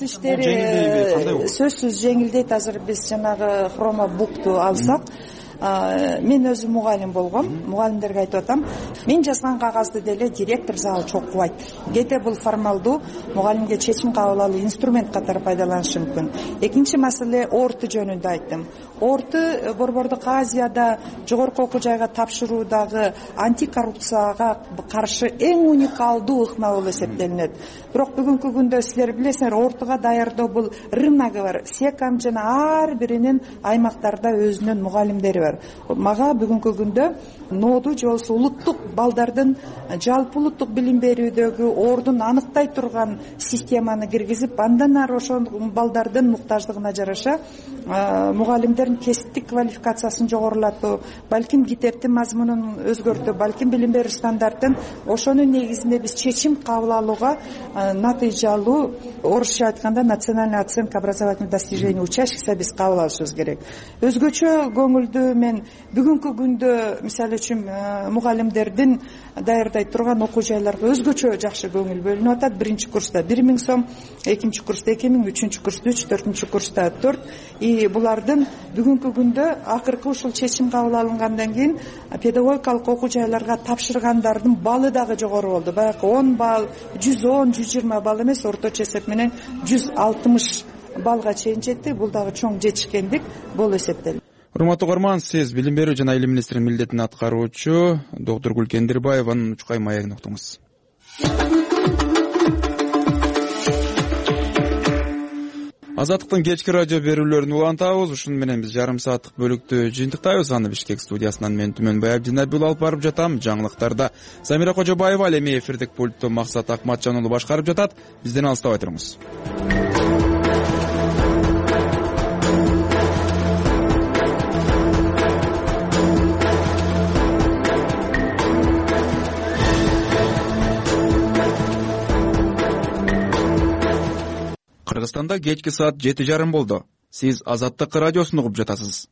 иштери сөзсүз жеңилдейт. Азыр биз жанагы хромо букту алсак, мен өзүм мугалим болгом. Мугалимдерге айтып атам, мен жазган кагазды деле директор залы чокубайт. Кээде бул формалдуу мугалимге чечим кабыл алуу инструмент катары пайдаланышы мүмкүн. Экинчи маселе орты жөнүндө айттым. Орты Борбордук Азияда жогорку окуу жайга тапшыруудагы антикоррупцияга каршы эң уникалдуу ыкма болуп эсептелинет. Бирок бүгүнкү күндө силер билесиңер, ортуга даярдоо бул рыногу бар. Секам жана ар биринин аймактарда өзүнүн мугалимдери бар. бар. Мага бүгүнкү күндө ноду же болбосо улуттук балдардын жалпы улуттук билим берүүдөгү ордун аныктай турган системаны киргизип, андан ары ошол балдардын муктаждыгына жараша мугалимдердин кесиптик квалификациясын жогорулатуу, балким китептин мазмунун өзгөртүү, балким билим берүү стандартын ошонун негизинде биз чечим кабыл алууга натыйжалуу, орусча айтканда национальная оценка образовательных достижений учащихся биз кабыл алышыбыз керек. Өзгөчө көңүлдүү мен бүгүнкү күндө мисалы үчүн мугалимдердин даярдай турган окуу жайларга өзгөчө жакшы көңүл бөлүнүп атат. Биринчи курста бир миң сом, экинчи курста эки миң, үчүнчү курста үч, төртүнчү курста төрт. И булардын бүгүнкү күндө акыркы ушул чечим кабыл алынгандан кийин педагогикалык окуу жайларга тапшыргандардын балы дагы жогору болду. Баягы он балл, жүз он, жүз жыйырма балл эмес, орточо эсеп менен жүз алтымыш балга чейин жетти. Бул дагы чоң жетишкендик болуп эсептелет. Урматтуу угарман, сиз билим берүү жана илим министринин милдетин аткаруучу доктор Гүлкендирбаеванын учкай маегин уктуңуз. Азаттыктын кечки радио берүүлөрүн улантабыз. Ушун менен биз жарым сааттык бөлүктү жыйынтыктайбыз. Аны Бишкек студиясынан мен Түмөнбай Абдинабил алып барып жатам. Жаңылыктарда Замира Кожобаева, ал эми эфирдик пультту Максат Акматжан уулу башкарып жатат. Бизден алыстабай туруңуз. Кыргызстанда кечки саат жети жарым болду. Сиз Азаттык радиосун угуп жатасыз.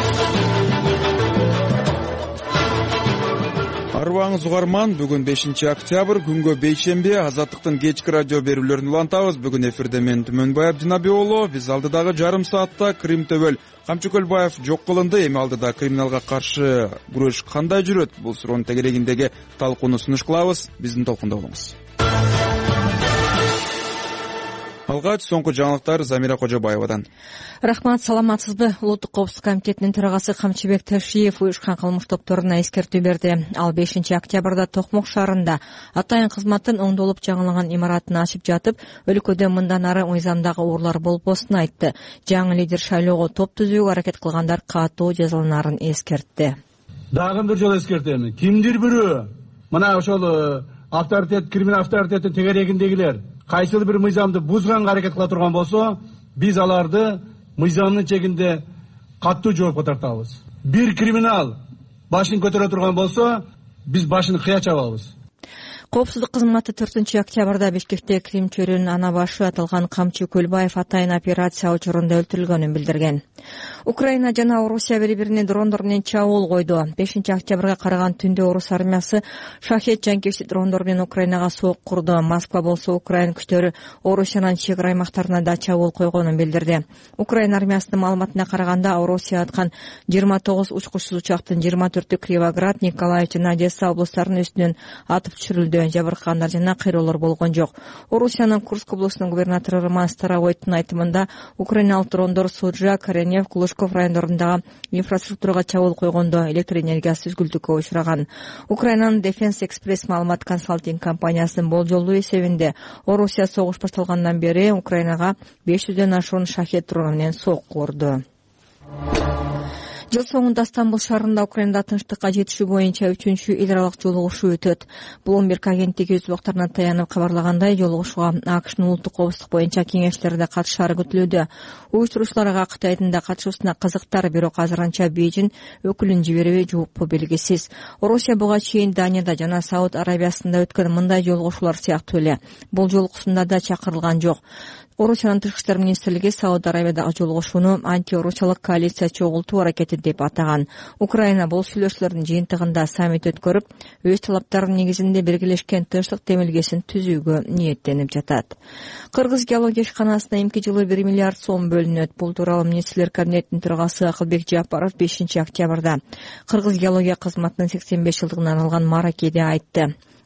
Арыбаңыз угарман, бүгүн бешинчи октябрь, күнгө бейшемби, Азаттыктын кечки радио берүүлөрүн улантабыз. Бүгүн эфирде мен Түмөнбай Абдинабил уулу. Биз алдыдагы жарым саатта Крим төбөл Камчыкөлбаев жок кылынды. Эми алдыда криминалга каршы күрөш кандай жүрөт? Бул суроонун тегерегиндеги талкууну сунуш кылабыз. Биздин толкунда болуңуз. Алгач соңку жаңылыктар Замира Кожобаевадан. Рахмат, саламатсызбы? Улуттук коопсуздук комитетинин төрагасы Камчыбек Ташиев уюшкан кылмыш топторуна эскертүү берди. Ал бешинчи октябрда Токмок шаарында атайын кызматтын оңдолуп жаңыланган имаратын ачып жатып, өлкөдө мындан ары мыйзамдагы уурлар болбосун айтты. Жаңы лидер шайлоого топ түзүүгө аракет кылгандар катуу жазаланарын эскертти. Дагы бир жолу эскертем. Кимдир бирөө мына ошол авторитет, криминал авторитеттин тегерегиндегилер кайсыл бир мыйзамды бузганга аракет кыла турган болсо, биз аларды мыйзамдын чегинде катуу жоопко тартабыз. Бир криминал башын көтөрө турган болсо, биз башын кыя чабабыз. Коопсуздук кызматы төртүнчү октябрда Бишкекте Крим чөрүнүн ана башы аталган Камчы Көлбаев атайын операция учурунда өлтүрүлгөнүн билдирген. Украина жана Орусия бири-бирине дрондор менен чабуул койду. бешинчи октябрга караган түндө Орус армиясы шахет жанкечти дрондор менен Украинага соок курду. Москва болсо Украина күчтөрү Орусиянын чек ара аймактарына да чабуул койгонун билдирди. Украина армиясынын маалыматына караганда Орусия аткан жыйырма тогуз учкучсуз учактын жыйырма төртү Кривоград, Николаев жана Одесса облустарынын үстүнөн атып түшүрүлдү. Жабыркагандар жана кыйроолор болгон жок. Орусиянын Курск облусунун губернатору Роман Старовойттун айтымында украиналык дрондор Суджа, Коренев, Клушков райондорундагы инфраструктурага чабуул койгондо электр энергиясы үзгүлтүккө учураган. Украинанын Defense Express маалымат консалтинг компаниясынын болжолдуу эсебинде Орусия согуш башталгандан бери Украинага беш жүздөн ашуун шахет дрону менен соок урду. Жыл соңунда Стамбул шаарында Украинада тынчтыкка жетишүү боюнча үчүнчү эл аралык жолугушуу өтөт. Bloomberg агенттиги өз убактарына таянып кабарлагандай, жолугушууга АКШнын улуттук коопсуздук боюнча кеңештерде катышаары күтүлүүдө. Уюштуруучуларга Кытайдын да катышуусуна кызыктар, бирок азырынча Бейжин өкүлүн жибербей жоопу белгисиз. Орусия буга чейин Данияда жана Сауд Арабиясында өткөн мындай жолугушуулар сыяктуу эле бул жолугусунда да чакырылган жок. Орусиянын тышкы иштер министрлиги Сауд Арабиядагы жолугушууну антиорусиялык коалиция чогултуу аракети деп атаган. Украина бул сүйлөшүүлөрдүн жыйынтыгында саммит өткөрүп, өз талаптарынын негизинде белгилешкен тынчтык демилгесин түзүүгө ниеттенип жатат. Кыргыз геология ишканасына эмки жылы бир миллиард сом бөлүнөт. Бул тууралуу министрлер кабинетинин төрагасы Акылбек Жапаров бешинчи октябрда Кыргыз геология кызматынын сексен беш жылдыгына арналган мааракеде айтты.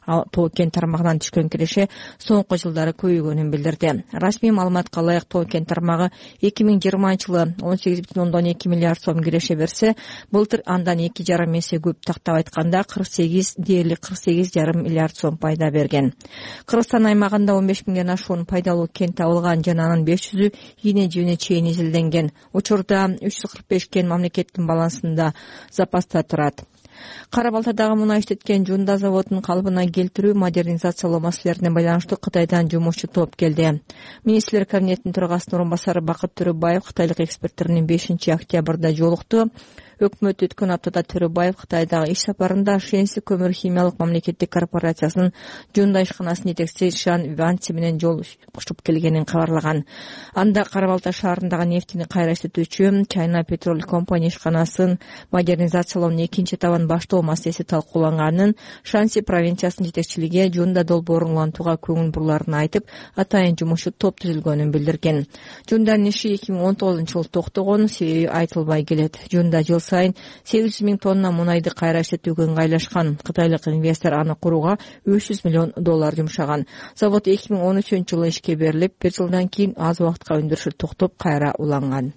Тоо кен тармагынан түшкөн киреше соңку жылдары көбөйгөнүн билдирди. Расмий маалыматка ылайык Тоо кен тармагы эки миң жыйырманчы жылы он сегиз бүтүн ондон эки миллиард сом киреше берсе, былтыр андан эки жарым эсе көп, тактап айтканда кырк сегиз дээрлик кырк сегиз жарым миллиард сом пайда берген. Кыргызстан аймагында он беш миңден ашуун пайдалуу кен табылган жана анын беш жүзү ийне жибине чейин изилденген. Учурда үч жүз кырк беш кен мамлекеттин балансында запаста турат. Кара Балтадагы мунай иштеткен Жунда заводун калыбына келтирүү, модернизациялоо маселелерине байланыштуу Кытайдан жумушчу топ келди. Министрлер кабинетинин төрагасынын орун басары Бакыт Төрөбаев кытайлык эксперттеринин бешинчи октябрда жолукту. Өкмөт өткөн аптада Төрөбаев Кытайдагы иш сапарында Шенси көмүр химиялык мамлекеттик корпорациясынын Жунда ишканасынын жетекчиси Шан Ванси менен жолугушуп келгенин кабарлаган. Анда Кара Балта шаарындагы нефтини кайра иштетүүчү China Petrol Company ишканасын модернизациялоонун экинчи этабын баштоо маселеси талкууланганын, Шанси провинциясынын жетекчилиги Жунда долбоорун улантууга көңүл бурларын айтып, атайын жумушчу топ түзүлгөнүн билдирген. Жунданын иши эки миң он тогузунчу жылы токтогон, себеби айтылбай келет. Жунда жыл сайын сегиз жүз миң тонна мунайды кайра иштетүүгө ыңгайлашкан. Кытайлык инвестор аны курууга үч жүз миллион доллар жумшаган. Завод эки миң он үчүнчү жылы ишке берилип, бир жылдан кийин аз убакытка өндүрүшү токтоп кайра уланган.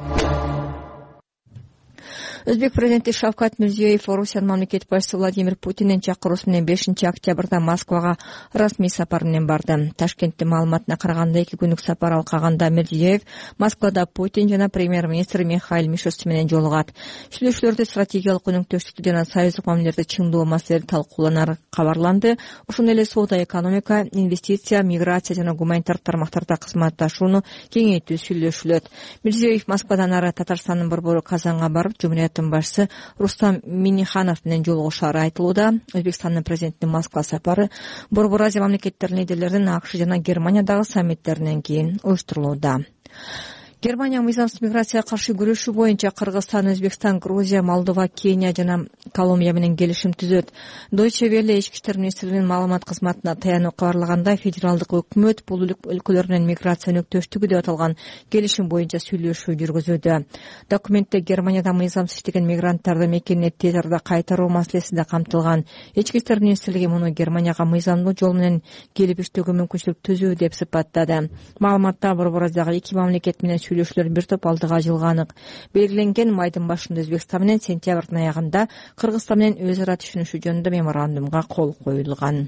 Өзбек президенти Шавкат Мирзиёев Орусиянын мамлекет башчысы Владимир Путиндин чакыруусу менен бешинчи октябрда Москвага расмий сапар менен барды. Ташкенттин маалыматына караганда эки күндүк сапар алкаганда Мирзиёев Москвада Путин жана премьер-министр Михаил Мишустин менен жолугат. Сүйлөшүүлөрдө стратегиялык өнөктөштүктү жана союздук мамилелерди чыңдоо маселелери талкууланары кабарланды. Ошондой эле соода, экономика, инвестиция, миграция жана гуманитардык тармактарда кызматташууну кеңейтүү сүйлөшүлөт. Мирзиёев Москвадан ары Татарстандын борбору Казанга барып, Жумурияттын башчысы Рустам Минниханов менен жолугушаары айтылууда. Өзбекстандын президентинин Москва сапары Борбор Азия мамлекеттеринин лидерлеринин АКШ жана Германиядагы саммиттеринен кийин уюштурулууда. Германия мыйзамсыз миграцияга каршы күрөшүү боюнча Кыргызстан, Өзбекстан, Грузия, Молдова, Кения жана Колумбия менен келишим түзөт. Deutsche Welle ички иштер министрлигинин маалымат кызматына таянып кабарлагандай, федералдык өкмөт бул өлкөлөр менен миграция өнөктөштүгү деп аталган келишим боюнча сүйлөшүү жүргүзүүдө. Документте Германияда мыйзамсыз иштеген мигранттарды мекенине тез арада кайтаруу маселеси да камтылган. Ички иштер министрлиги муну Германияга мыйзамдуу жол менен келип иштөөгө мүмкүнчүлүк түзүү деп сыпаттады. Маалыматта Борбор Азиядагы эки мамлекет менен сүйлөшүүлөр бир топ алдыга жылганы белгиленген. Майдын башында Өзбекстан менен, сентябрдын аягында Кыргызстан менен өз ара түшүнүшүү жөнүндө меморандумга кол коюлган.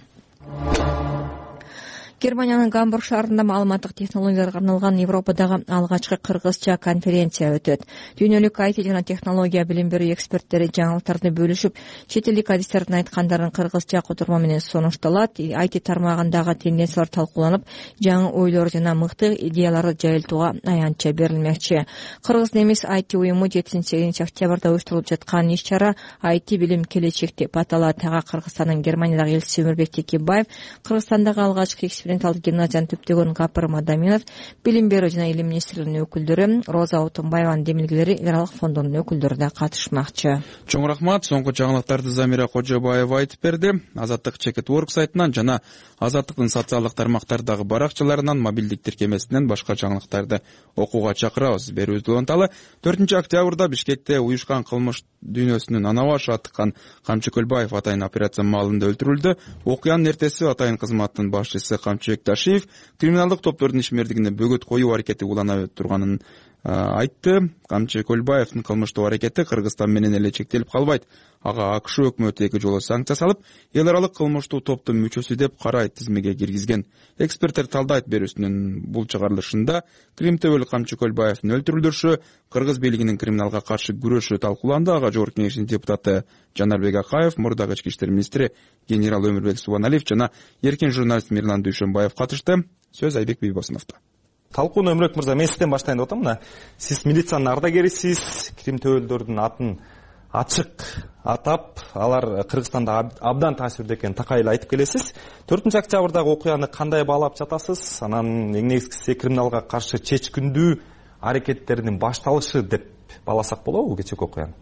Германиянын Гамбург шаарында маалыматтык технологияларга арналган Европадагы алгачкы кыргызча конференция өтөт. Дүйнөлүк ай ти жана технология билим берүү эксперттери жаңылыктарды бөлүшүп, чет элдик адистердин айткандарын кыргызча котормо менен сунушталат. ай ти тармагындагы тенденциялар талкууланып, жаңы ойлор жана мыкты идеяларды жайылтууга аянтча берилмекчи. Кыргыз немис ай ти уюму жетинчи сегизинчи октябрда уюштурулуп жаткан иш-чара ай ти билим келечек деп аталат. Ага Кыргызстандын Германиядагы элчиси Өмүрбек Текебаев, Кыргызстандагы алгачкы эксперименталдык гимназияны түптөгөн Капыр Мадаминов, билим берүү жана илим министрлигинин өкүлдөрү, Роза Отунбаеванын демилгелери Иралык фондунун өкүлдөрү да катышмакчы. Чоң рахмат. Соңку жаңылыктарды Замира Кожобаева айтып берди. Азаттык Чекет Work сайтынан жана Азаттыктын социалдык тармактардагы баракчаларынан, мобилдик тиркемесинен башка жаңылыктарды окууга чакырабыз. Берүүбүздү уланталы. төртүнчү октябрда Бишкекте уюшкан кылмыш дүйнөсүнүн анабашы аттыккан Камчы Көлбаев атайын операция маалында өлтүрүлдү. Окуянын эртеси атайын кызматтын башчысы Камчыбек Ташиев криминалдык топтордун ишмердигине бөгөт коюу аракети улана турганын айтты. Камчы Көлбаевдин кылмыштуу аракети Кыргызстан менен эле чектелип калбайт. Ага АКШ өкмөтү эки жолу санкция салып, эл аралык кылмыштуу топтун мүчөсү деп карайт тизмеге киргизген. Эксперттер талдайт берүүсүнүн бул чыгарылышында Крим төбөлүк Камчы Көлбаевдин өлтүрүлүшү, Кыргыз бийлигинин криминалга каршы күрөшү талкууланды. Ага Жогорку Кеңештин депутаты Жанарбек Акаев, мурдагы ички иштер министри генерал Өмүрбек Субаналиев жана эркин журналист Мирлан Дүйшөнбаев катышты. Сөз Айбек Бийбосуновдо. Талкууну Өмүрбек мырза, мен сизден баштайын деп атам. Мына сиз милициянын ардагерисиз, Крим төбөлдөрдүн атын ачык атап, алар Кыргызстанда абдан таасирдүү экенин такайыл айтып келесиз. төртүнчү октябрдагы окуяны кандай баалап жатасыз? Анан эң негизгиси криминалга каршы чечкиндүү аракеттердин башталышы деп бааласак болобу бул кечеки окуяны?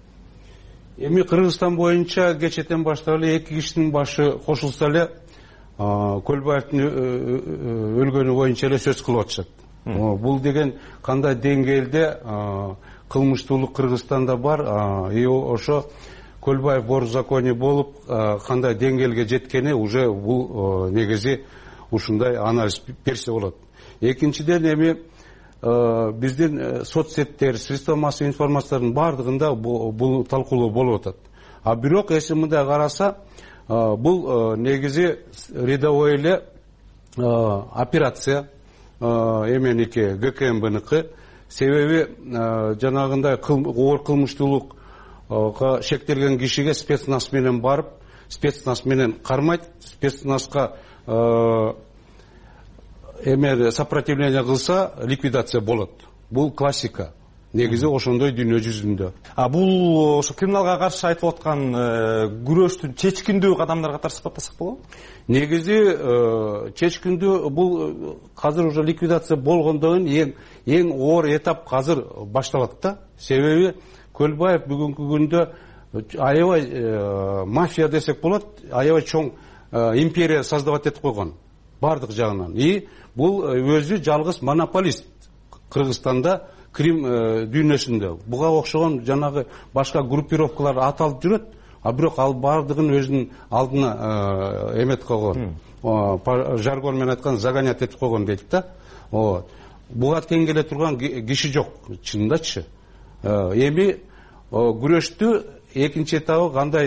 Эми Кыргызстан боюнча кечетен баштап эле эки кишинин башы кошулса эле Көлбаевдин өлгөнү боюнча эле сөз кылып атышат. Бул деген кандай деңгээлде кылмыштуулук Кыргызстанда бар, ошо Көлбаев борзаконий болуп кандай деңгээлге жеткени уже бул негизи ушундай анализ берсе болот. Экинчиден эми биздин соцсеттер, средства массовой информациянын баардыгында бул талкуулоо болуп атат. А бирок эси мындай караса, бул негизи рядовой эле операция эменики ГКМБныкы. Себеби жанагындай оор кылмыштуулукка шектелген кишиге спецназ менен барып, спецназ менен кармайт, спецназга эме сопротивление кылса ликвидация болот. Бул классика. Негизи ошондой дүйнө жүзүндө. А бул ошо криминалга каршы айтып аткан күрөштүн чечкиндүү кадамдар катары сыпаттасак болобу? Негизи чечкиндүү бул азыр уже ликвидация болгондон кийин эң оор этап азыр башталат да. Себеби Көлбаев бүгүнкү күндө аябай мафия десек болот, аябай чоң империя создавать этип койгон бардык жагынан. И бул өзү жалгыз монополист Кыргызстанда крим дүйнөсүндө. Буга окшогон жанагы башка группировкалар аталып жүрөт, а бирок ал бардыгын өзүнүн алдына эмет койгон. Жаргон менен айткан загонять этип койгон дейт да. Буга тең келе турган киши жок, чынындачы. Эми күрөштү экинчи этабы кандай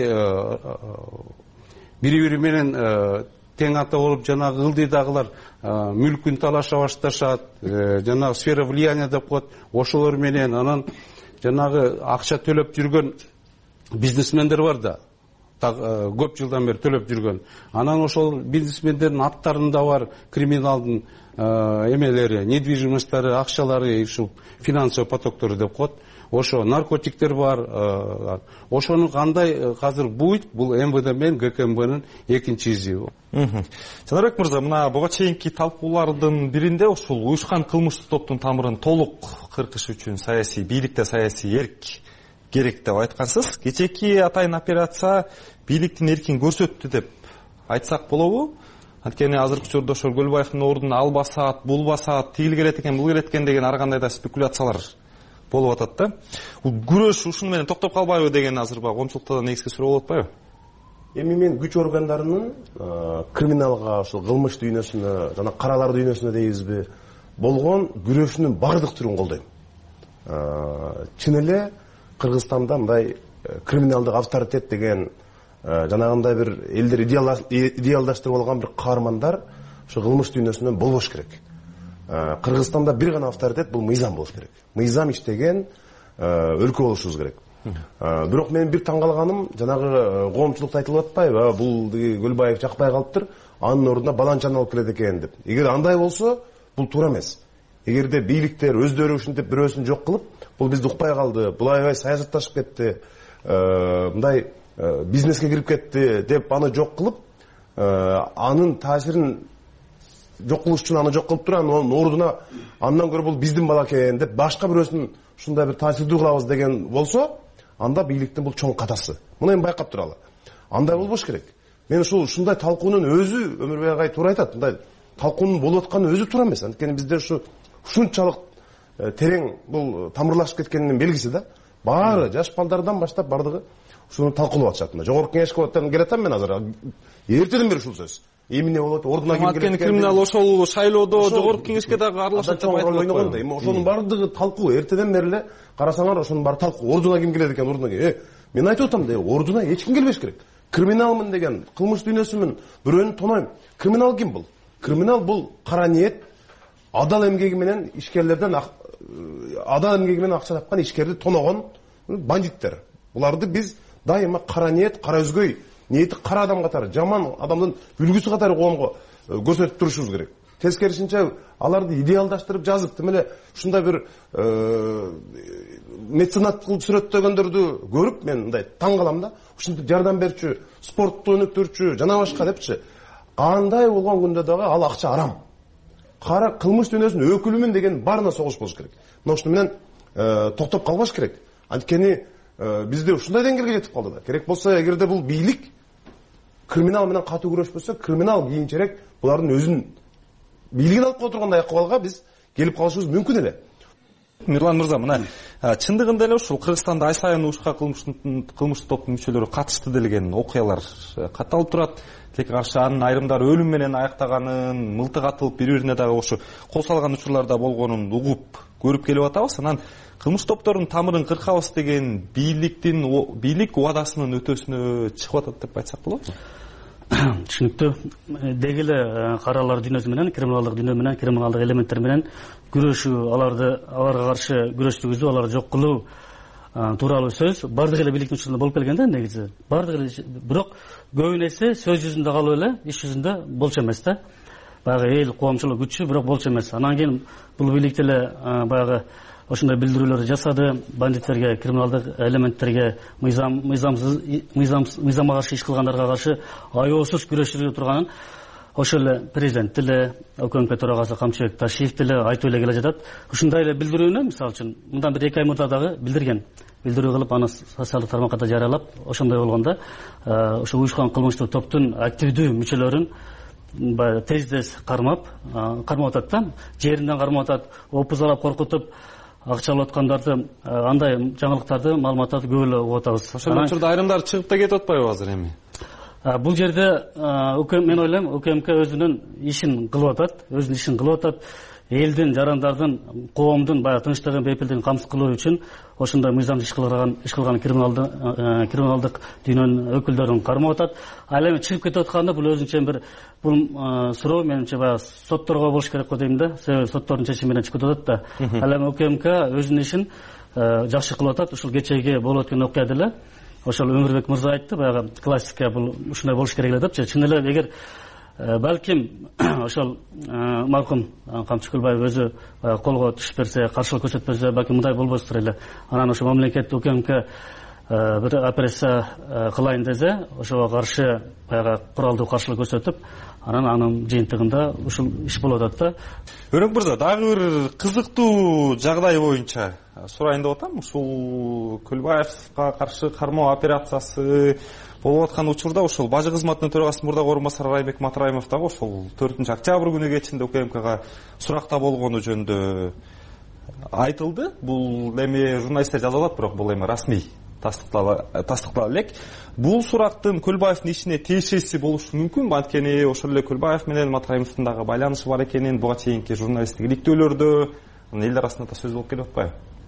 бири-бири менен тең ата болуп жанагы ылдыйдагылар мүлкүн талаша башташат, жанагы сфера влияния деп коет, ошолор менен анан жанагы акча төлөп жүргөн бизнесмендер бар да, көп жылдан бери төлөп жүргөн. Анан ошол бизнесмендердин аттарында бар криминалдын эмелери, недвижимосттары, акчалары, ушул финансовый потоктору деп коет. Ошо наркотиктер бар. Ошону кандай азыр буйт, бул МВД менен ГКМБнын экинчи изиби. Жанарбек мырза, мына буга чейинки талкуулардын биринде ушул уюшкан кылмыштык топтун тамырын толук кыркыш үчүн саясий бийликте саясий эрк керек деп айткансыз. Кечээки атайын операция бийликтин эркин көрсөттү деп айтсак болобу? Анткени азыркы учурда ошол Көлбаевдин ордуна албасат, булбасат, тигил келет экен, бул келет экен деген ар кандай да спекуляциялар болуп атат да. Күрөш ушуну менен токтоп калбайбы деген азыр баягы коомчулукта да негизги суроо болуп атпайбы? Эми мен күч органдарынын криминалга, ушул кылмыш дүйнөсүнө, жана каралар дүйнөсүнө дейбизби, болгон күрөшүнүн бардык түрүн колдойм. Чын эле Кыргызстанда мындай криминалдык авторитет деген жанагындай бир элдер идеалдаштырып алган бир каармандар ошо кылмыш дүйнөсүнөн болбош керек. Кыргызстанда бир гана авторитет, бул мыйзам болуш керек. Мыйзам иштеген өлкө болушубуз керек. Бирок мен бир таң калганым, жанагы коомчулукта айтылып атпайбы, бул Көлбаев жакпай калыптыр, анын ордуна баланчаны алып келет экен деп. Эгер андай болсо, бул туура эмес. Эгерде бийликтер өздөрү ушинтип бирөөсүн жок кылып, бул бизди укпай калды, бул аябай саясатташып кетти, мындай бизнеске кирип кетти деп аны жок кылып, анын таасирин жок кылыш үчүн аны жок кылып туруп, анын ордуна андан көрө бул биздин бала экен деп башка бирөөсүн ушундай бир таасирдүү кылабыз деген болсо, анда бийликтин бул чоң катасы. Муну эми байкап туралы. Андай болбош керек. Мен ушул ушундай талкуунун өзү Өмүрбек агай туура айтат. Мындай талкуунун болуп атканы өзү туура эмес. Анткени бизде ушу ушунчалык терең бул тамырлашып кеткенинин белгиси да. Баары жаш балдардан баштап бардыгы ушуну талкуулап атышат. Мына жогорку кеңеш кабаттарына келатам мен азыр. Эртеден бери ушул сөз. Эмне болот, ордуна ким келет? Анткени криминал ошол шайлоодо жогорку кеңешке дагы аралашып ойногон. Эми ошонун бардыгы талкуу. Эртеден бери эле карасаңар ошонун баары талкуу. Ордуна ким келет экен, ордуна ким? Мен айтып атам да, ордуна эч ким келбеш керек. Криминалмын деген, кылмыш дүйнөсүмүн, бирөөнү тонойм. Криминал ким бул? Криминал бул кара ниет, адал эмгеги менен ишкерлерден адал эмгеги менен акча тапкан ишкерди тоногон бандиттер. Буларды биз дайыма кара ниет, кара өзгөй, ниети кара адам катары, жаман адамдын үлгүсү катары коомго көрсөтүп турушубуз керек. Тескерисинче аларды идеалдаштырып жазып, тим эле ушундай бир меценат кылып сүрөттөгөндөрдү көрүп мен мындай таң калам да. Ушинтип жардам берчү, спортту өнүктүрчү, жана башка депчи. Кандай болгон күндө дагы ал акча арам. Кара кылмыш дүйнөсүнүн өкүлүмүн деген баарына согуш болуш керек. Мына ушуну менен токтоп калбаш керек. Анткени бизде ушундай деңгээлге жетип калды да. Керек болсо, эгерде бул бийлик криминал менен катуу күрөшпөсө, криминал кийинчерээк булардын өзүн бийлигин алып кое тургандай акыбалга биз келип калышыбыз мүмкүн эле. мирлан мырза, мына чындыгында эле ушул Кыргызстанда ай сайын ушка кылмыштык топтун мүчөлөрү катышты делген окуялар катталып турат. Тилекке каршы анын айрымдары өлүм менен аяктаганын, мылтык атылып бири-бирине дагы ошо кол салган учурларда болгонун угуп көрүп келип атабыз. Анан кылмыш топторунун тамырын кыркабыз деген бийликтин бийлик убадасынын өтөсүнө чыгып атат деп айтсак болотпу? Түшүнүктүү. Деги эле каралар дүйнөсү менен, криминалдык дүйнө менен, криминалдык элементтер менен күрөшүү, аларды аларга каршы күрөш жүргүзүү, аларды жок кылуу тууралуу сөз бардык эле бийликтин учурунда болуп келген да, негизи. Бардык эле, бирок көбү нерсе сөз жүзүндө калып эле, иш жүзүндө болчу эмес да. Баягы эл коомчулук күчү, бирок болчу эмес. Анан кийин бул бийлик деле баягы ошондой билдирүүлөрдү жасады, бандиттерге, криминалдык элементтерге, мыйзам мыйзамсыз мыйзамга каршы иш кылгандарга каршы аеосуз күрөшүрө турганын ошол эле президент деле, ОКМК төрагасы Камчыбек Ташиев деле айтып эле келе жатат. Ушундай эле билдирүүнү, мисалы үчүн, мындан бир эки ай мурда дагы билдирген. Билдирүү кылып, аны социалдык тармакта да жарыялап, ошондой болгондо, ошо уюшкан кылмыштык топтун активдүү мүчөлөрүн тез-тез кармап, кармап атат да, жеринден кармап атат, опузалап, коркутуп, акча алып аткандарды, андай жаңылыктарды, маалыматтарды көп эле угуп атабыз. Ошол учурда айрымдар чыгып да кетип атпайбы азыр эми? Бул жерде мен ойлойм, ОКМК өзүнүн ишин кылып атат, өзүнүн ишин кылып атат. Элдин, жарандардын, коомдун баягы тынчтыгын, бейпилдигин камсыз кылуу үчүн ошондой мыйзамсыз иш кылган, иш кылган криминалдык дүйнөнүн өкүлдөрүн кармап атат. Ал эми чыгып кетип атканда бул өзүнчө бир бул суроо менимче баягы сотторго болуш керек го дейм да. Себеби соттордун чечими менен чыгып кетип атат да. Ал эми ОКМК өзүнүн ишин жакшы кылып атат. Ушул кечеги болуп өткөн окуя деле ошол Өмүрбек мырза айтты, баягы классика бул ушундай болуш керек эле депчи. Чын эле эгер балким ошол маркум Камчы Көлбаев өзү колго түшүп берсе, каршылык көрсөтпөсө, балким мындай болбостур эле. Анан ошо мамлекет ОКМК бир операция кылайын десе, ошого каршы баягы куралдуу каршылык көрсөтүп, анан анын жыйынтыгында ушул иш болуп атат да. Өрөк мырза, дагы бир кызыктуу жагдай боюнча сурайын деп атам. Ушул Көлбаевга каршы кармоо операциясы болуп аткан учурда ошол бажы кызматынын төрагасынын мурдагы орун басары Райбек Матраимов дагы ошол төртүнчү октябрь күнү кечинде ОКМКга суракта болгону жөнүндө айтылды. Бул эми журналисттер жазалат, бирок бул эми расмий тастыктала элек. Бул сурактын Көлбаевдин ишине тиешеси болушу мүмкүн. Анткени ошол эле Көлбаев менен Матраимовдун дагы байланышы бар экенин буга чейинки журналисттик иликтөөлөрдө эл арасында да сөз болуп келип атпайбы?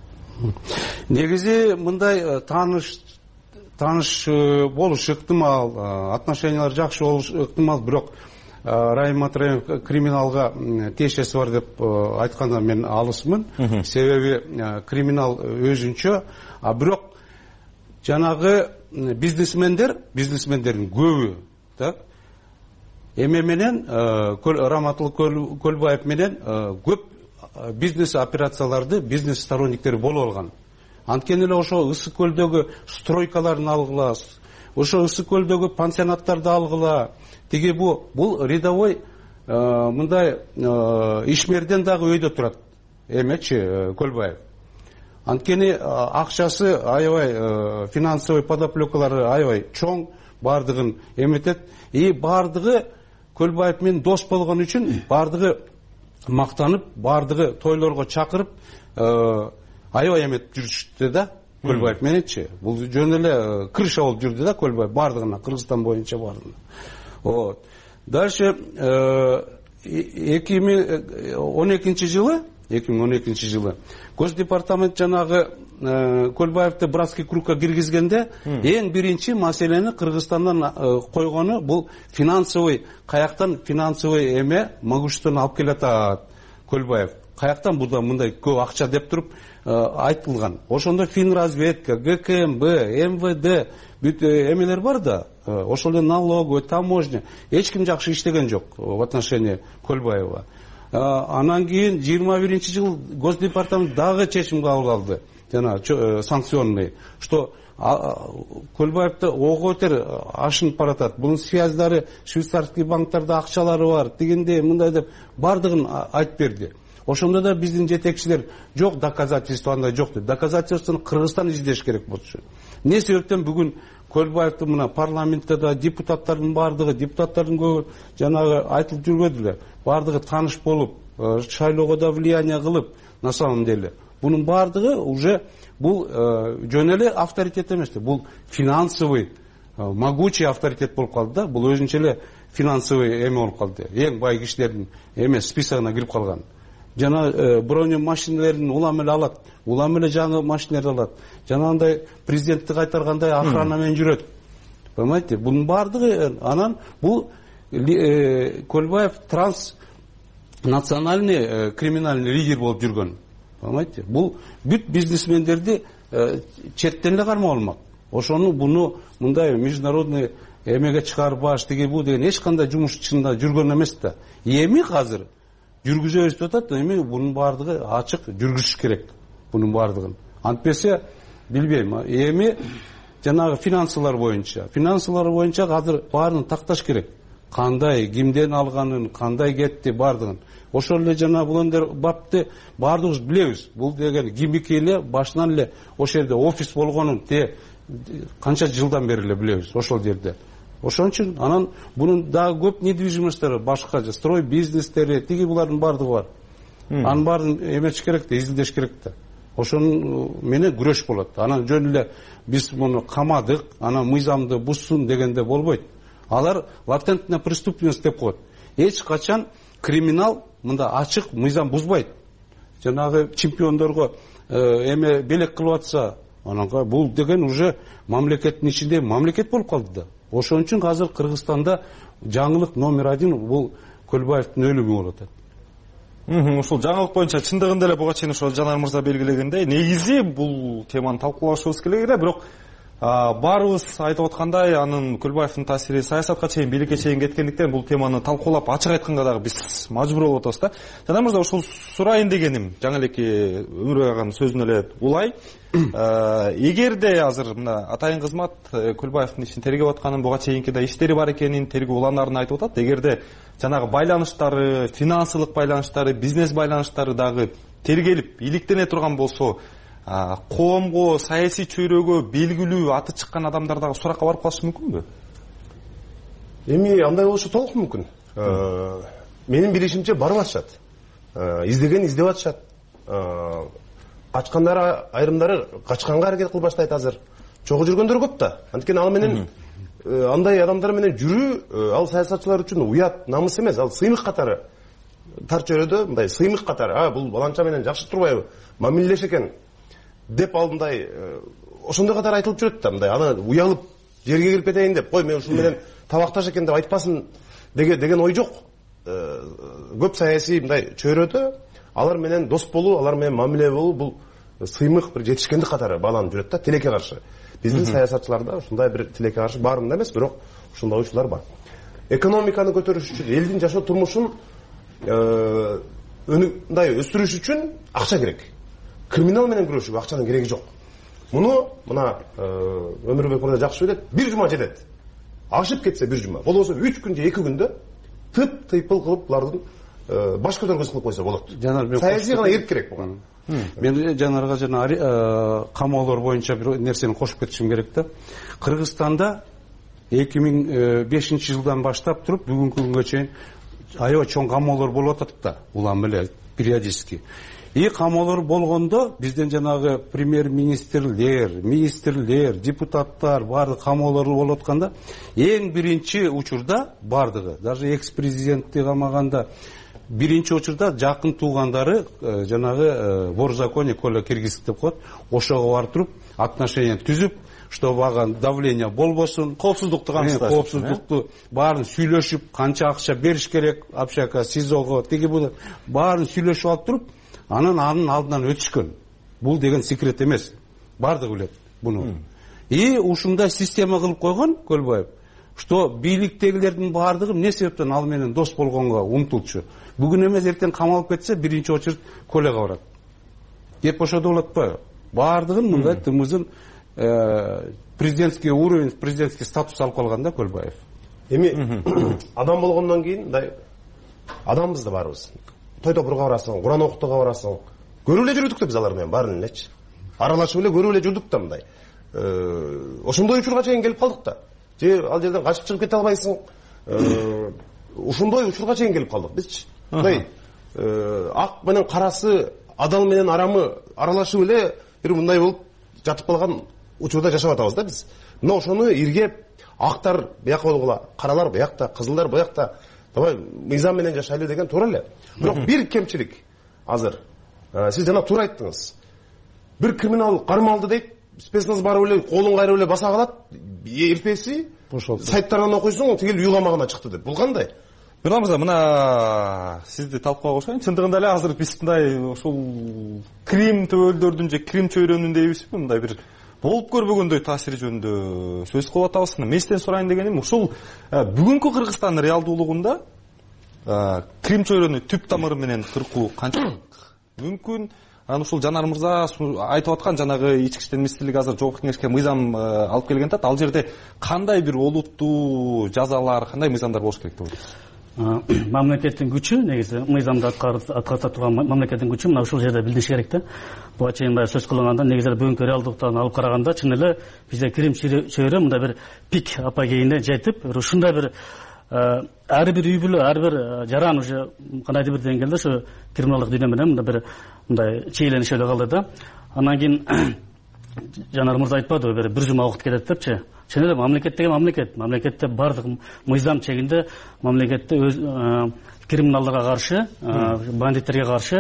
Негизи мындай тааныш тааныш болуш ыктымал, отношениялар жакшы болуш ыктымал, бирок Райым Матраимов криминалга тиешеси бар деп айтканда мен алысмын. Себеби криминал өзүнчө, а бирок жанагы бизнесмендер, бизнесмендердин көбү, так, эме менен Раматыл Көлбаев менен көп бизнес операцияларды бизнес сторонниктери болуп алган. Анткени эле ошо Ысык көлдөгү стройкаларын алгыла, ошо Ысык көлдөгү пансионаттарды алгыла. Тиги бу бул рядовой мындай ишмерден дагы өйдө турат. Эмечи Көлбаев. Анткени акчасы аябай, финансовый подоплекалары аябай чоң, бардыгын эметет. И бардыгы Көлбаев менен дос болгон үчүн бардыгы мактанып, бардыгы тойлорго чакырып, аябай эметип жүрүштү да Көлбаев мененчи. Бул жөн эле крыша болуп жүрдү да Көлбаев бардыгына, Кыргызстан боюнча бардыгына. Вот. Дальше эки миң он экинчи жылы, эки миң он экинчи жылы Госдепартамент жанагы Көлбаевди братский кругка киргизгенде эң биринчи маселени Кыргызстандан койгону бул финансовый, каяктан финансовый эме могуществону алып келатат Көлбаев. Каяктан буда мындай көп акча деп туруп айтылган. Ошондо Финразведка, ГКМБ, МВД бүт эмелер бар да, ошол эле налоговый, таможня, эч ким жакшы иштеген жок в отношении Көлбаева. Анан кийин жыйырма биринчи жыл Госдепартамент дагы чечим кабыл алды, жана санкционный, что Көлбаевди ого бетер ашынып баратат. Бунун связьдары швейцарский банктарда акчалары бар, дегенде мындай деп бардыгын айтып берди. Ошондо да биздин жетекчилер жок, доказательство андай жок деп. Доказательствону Кыргызстан издеш керек болчу. Не себептен бүгүн Көлбаевди мына парламентте да депутаттардын бардыгы, депутаттардын көбү жанагы айтылып жүрбөдүлөр. Бардыгы тааныш болуп, шайлоого да влияние кылып, на самом деле. Бунун баардыгы уже бул жөн эле авторитет эмес да, бул финансовый могучий авторитет болуп калды да. Бул өзүнчө эле финансовый эме болуп калды, эң бай кишилердин эмес списогуна кирип калган. Жана бронё машиналерин улам эле алат, улам эле жаңы машиналерди алат. Жанагындай президентти кайтаргандай охрана менен жүрөт. Понимаете? Бунун баардыгы анан бул Көлбаев транснациональный криминальный лидер болуп жүргөн. Понимаете? Бул бүт бизнесмендерди четтен эле кармап алмак. Ошону буну мындай международный эмеге чыгарбаш тиги бу деген эч кандай жумуш чынында жүргөн эмес да. Эми азыр жүргүзөбүз деп атат, эми бунун баардыгы ачык жүргүзүш керек. Бунун баардыгын. Антпесе билбейм. Эми жанагы финансылар боюнча, финансылар боюнча азыр баарын такташ керек. Кандай, кимден алганын, кандай кетти баардыгын. Ошол эле жана буландар бапты баардыгыбыз билебиз. Бул деген кимики эле башынан эле ошол жерде офис болгонун те канча жылдан бери эле билебиз ошол жерде. Ошон үчүн анан бунун дагы көп недвижимосттары, башка строй бизнестери, тиги булардын баардыгы бар. Анын баарын эмечиш керек да, изилдеш керек да. Ошонун менен күрөш болот. Анан жөн эле биз муну камадык, анан мыйзамды бузсун дегенде болбойт. Алар латентная преступность деп коет. Эч качан криминал мында ачык мыйзам бузбайт. Жанагы чемпиондорго эме белек кылып атса, анан бул деген уже мамлекеттин ичинде мамлекет болуп калды да. Ошон үчүн азыр Кыргызстанда жаңылык номер один бул Көлбаевдин өлүмү болуп атат. Ушул жаңылык боюнча чындыгында эле буга чейин ошол Жанар мырза белгилегендей, негизи бул теманы талкуулашыбыз керек эле, бирок баарыбыз айтып аткандай, анын Көлбаевдин таасири саясатка чейин, бийликке чейин кеткендиктен бул теманы талкуулап ачык айтканга дагы биз мажбур болуп атабыз да. Жанар мырза, ушул сурайын дегеним жаңы элеки Өмүрбек аганын сөзүнө эле улай. Эгерде азыр мына атайын кызмат Көлбаевдин ишин тергеп атканын, буга чейинки да иштери бар экенин, тергөө уланарын айтып атат. Эгерде жанагы байланыштары, финансылык байланыштары, бизнес байланыштары дагы тергелип, иликтене турган болсо, коомго, саясий чөйрөгө белгилүү аты чыккан адамдар дагы суракка барып калышы мүмкүнбү? Эми андай болушу толук мүмкүн. Менин билишимче барып атышат. Издеген издеп атышат. Качкандар айрымдары качканга аракет кылып баштайт азыр. Чогуу жүргөндөр көп да. Анткени ал менен андай адамдар менен жүрүү ал саясатчылар үчүн уят, намыс эмес, ал сыймык катары. Тар чөйрөдө мындай сыймык катары, а бул баланча менен жакшы турбайбы, мамилелеш экен деп алдындай ошондой катары айтылып жүрөт да, мындай аны уялып жерге кирип кетейин деп, кой мен ушул менен табакташ экен деп айтпасын деген ой жок. Көп саясий мындай чөйрөдө алар менен дос болуу, алар менен мамиле болуу бул сыймык бир жетишкендик катары бааланып жүрөт да, тилекке каршы. Биздин саясатчыларда ушундай бир тилекке каршы баарында эмес, бирок ушундай учурлар бар. Экономиканы көтөрүш үчүн, элдин жашоо турмушун мындай өстүрүш үчүн акча керек. Криминал менен күрөшүүгө акчанын кереги жок. Муну мына Өмүрбек мырза жакшы билет, бир жума жетет. Ашып кетсе бир жума, болбосо үч күн же эки күндө тып тыйпыл кылып булардын баш көтөргүс кылып койсо болот. Саясий гана эрк керек буга. Мен Жанарга жана камоолор боюнча бир нерсени кошуп кетишим керек да. Кыргызстанда эки миң бешинчи жылдан баштап туруп бүгүнкү күнгө чейин аябай чоң камоолор болуп атат да, улам эле периодически. И камоолор болгондо бизден жанагы премьер-министрлер, министрлер, депутаттар баардык камоолор болуп атканда эң биринчи учурда баардыгы, даже экс-президентти камаганда биринчи учурда жакын туугандары жанагы ворзаконие коля киргиздик деп коет, ошого барып туруп отношения түзүп, чтобы ага давление болбосун, коопсуздукту камсыздаш, коопсуздукту баарын сүйлөшүп, канча акча бериш керек, общака, СИЗОго, тиги бул баарын сүйлөшүп алып туруп, анан анын алдынан өтүшкөн. Бул деген секрет эмес. Бардыгы билет буну. И ушундай система кылып койгон Көлбаев, что бийликтегилердин бардыгы эмне себептен ал менен дос болгонго умтулчу. Бүгүн эмес эртең камалып кетсе, биринчи очередь Коляга барат. Кеп ошодо болот атпайбы? Бардыгын мындай тымызын президентский уровень, президентский статус алып калган да Көлбаев. Эми адам болгондон кийин мындай адамбыз да барыбыз. Той топурга барасың, Куран окутууга барасың. Көрүп эле жүрдүк да биз алар менен баарын элечи. Аралашып эле көрүп эле жүрдүк да мындай. Ошондой учурга чейин келип калдык да. Же ал жерден качып чыгып кете албайсың. Ушундай учурга чейин келип калдык бизчи. Мындай ак менен карасы адал менен арамы аралашып эле бир мындай болуп жатып калган учурда жашап атабыз да биз. Мына ошону иргеп актар бияка болгула, каралар биякта, кызылдар биякта, давай мыйзам менен жашайлы деген туура эле. Бирок бир кемчилик азыр. Сиз жана туура айттыңыз. Бир криминал кармалды дейт, спецназ барып эле колун кайрып эле баса калат, эртеси сайттардан окуйсуң, тигил үй камагына чыкты деп. Бул кандай? Мирза мырза, мына сизди талкууга кошоюн. Чындыгында эле азыр биз мындай ушул крим төбөлдөрдүн же крим чөйрөнүн дейбизби, мындай бир болуп көрбөгөндөй таасири жөнүндө сөз кылып атабыз. Мен сизден сурайын дегеним, ушул бүгүнкү Кыргызстандын реалдуулугунда крим чөйрөнү түп тамыры менен кыркуу канчалык мүмкүн? Анан ушул Жанар мырза айтып аткан жанагы ички иштер министрлиги азыр жогорку кеңешке мыйзам алып келген атат. Ал жерде кандай бир олуттуу жазалар, кандай мыйзамдар болуш керек деп ойлойсуз? Мамлекеттин күчү, негизи мыйзамды аткарып турган мамлекеттин күчү мына ушул жерде билиниш керек да. Буга чейин баягы сөз кылынганда, негизи бүгүнкү реалдыктан алып караганда, чын эле бизде крим чөйрө мындай бир пик апогейине жетип, ушундай бир ар бир үй бүлө, ар бир жаран уже кандайдыр бир деңгээлде ошо криминалдык дүйнө менен мындай бир мындай чейленип эле калды да. Анан кийин Жанар мырза айтпадыбы, бир бир жума убакыт кетет депчи. Чын эле мамлекет деген мамлекет, мамлекетте бардык мыйзам чегинде, мамлекетте өз криминалдарга каршы, бандиттерге каршы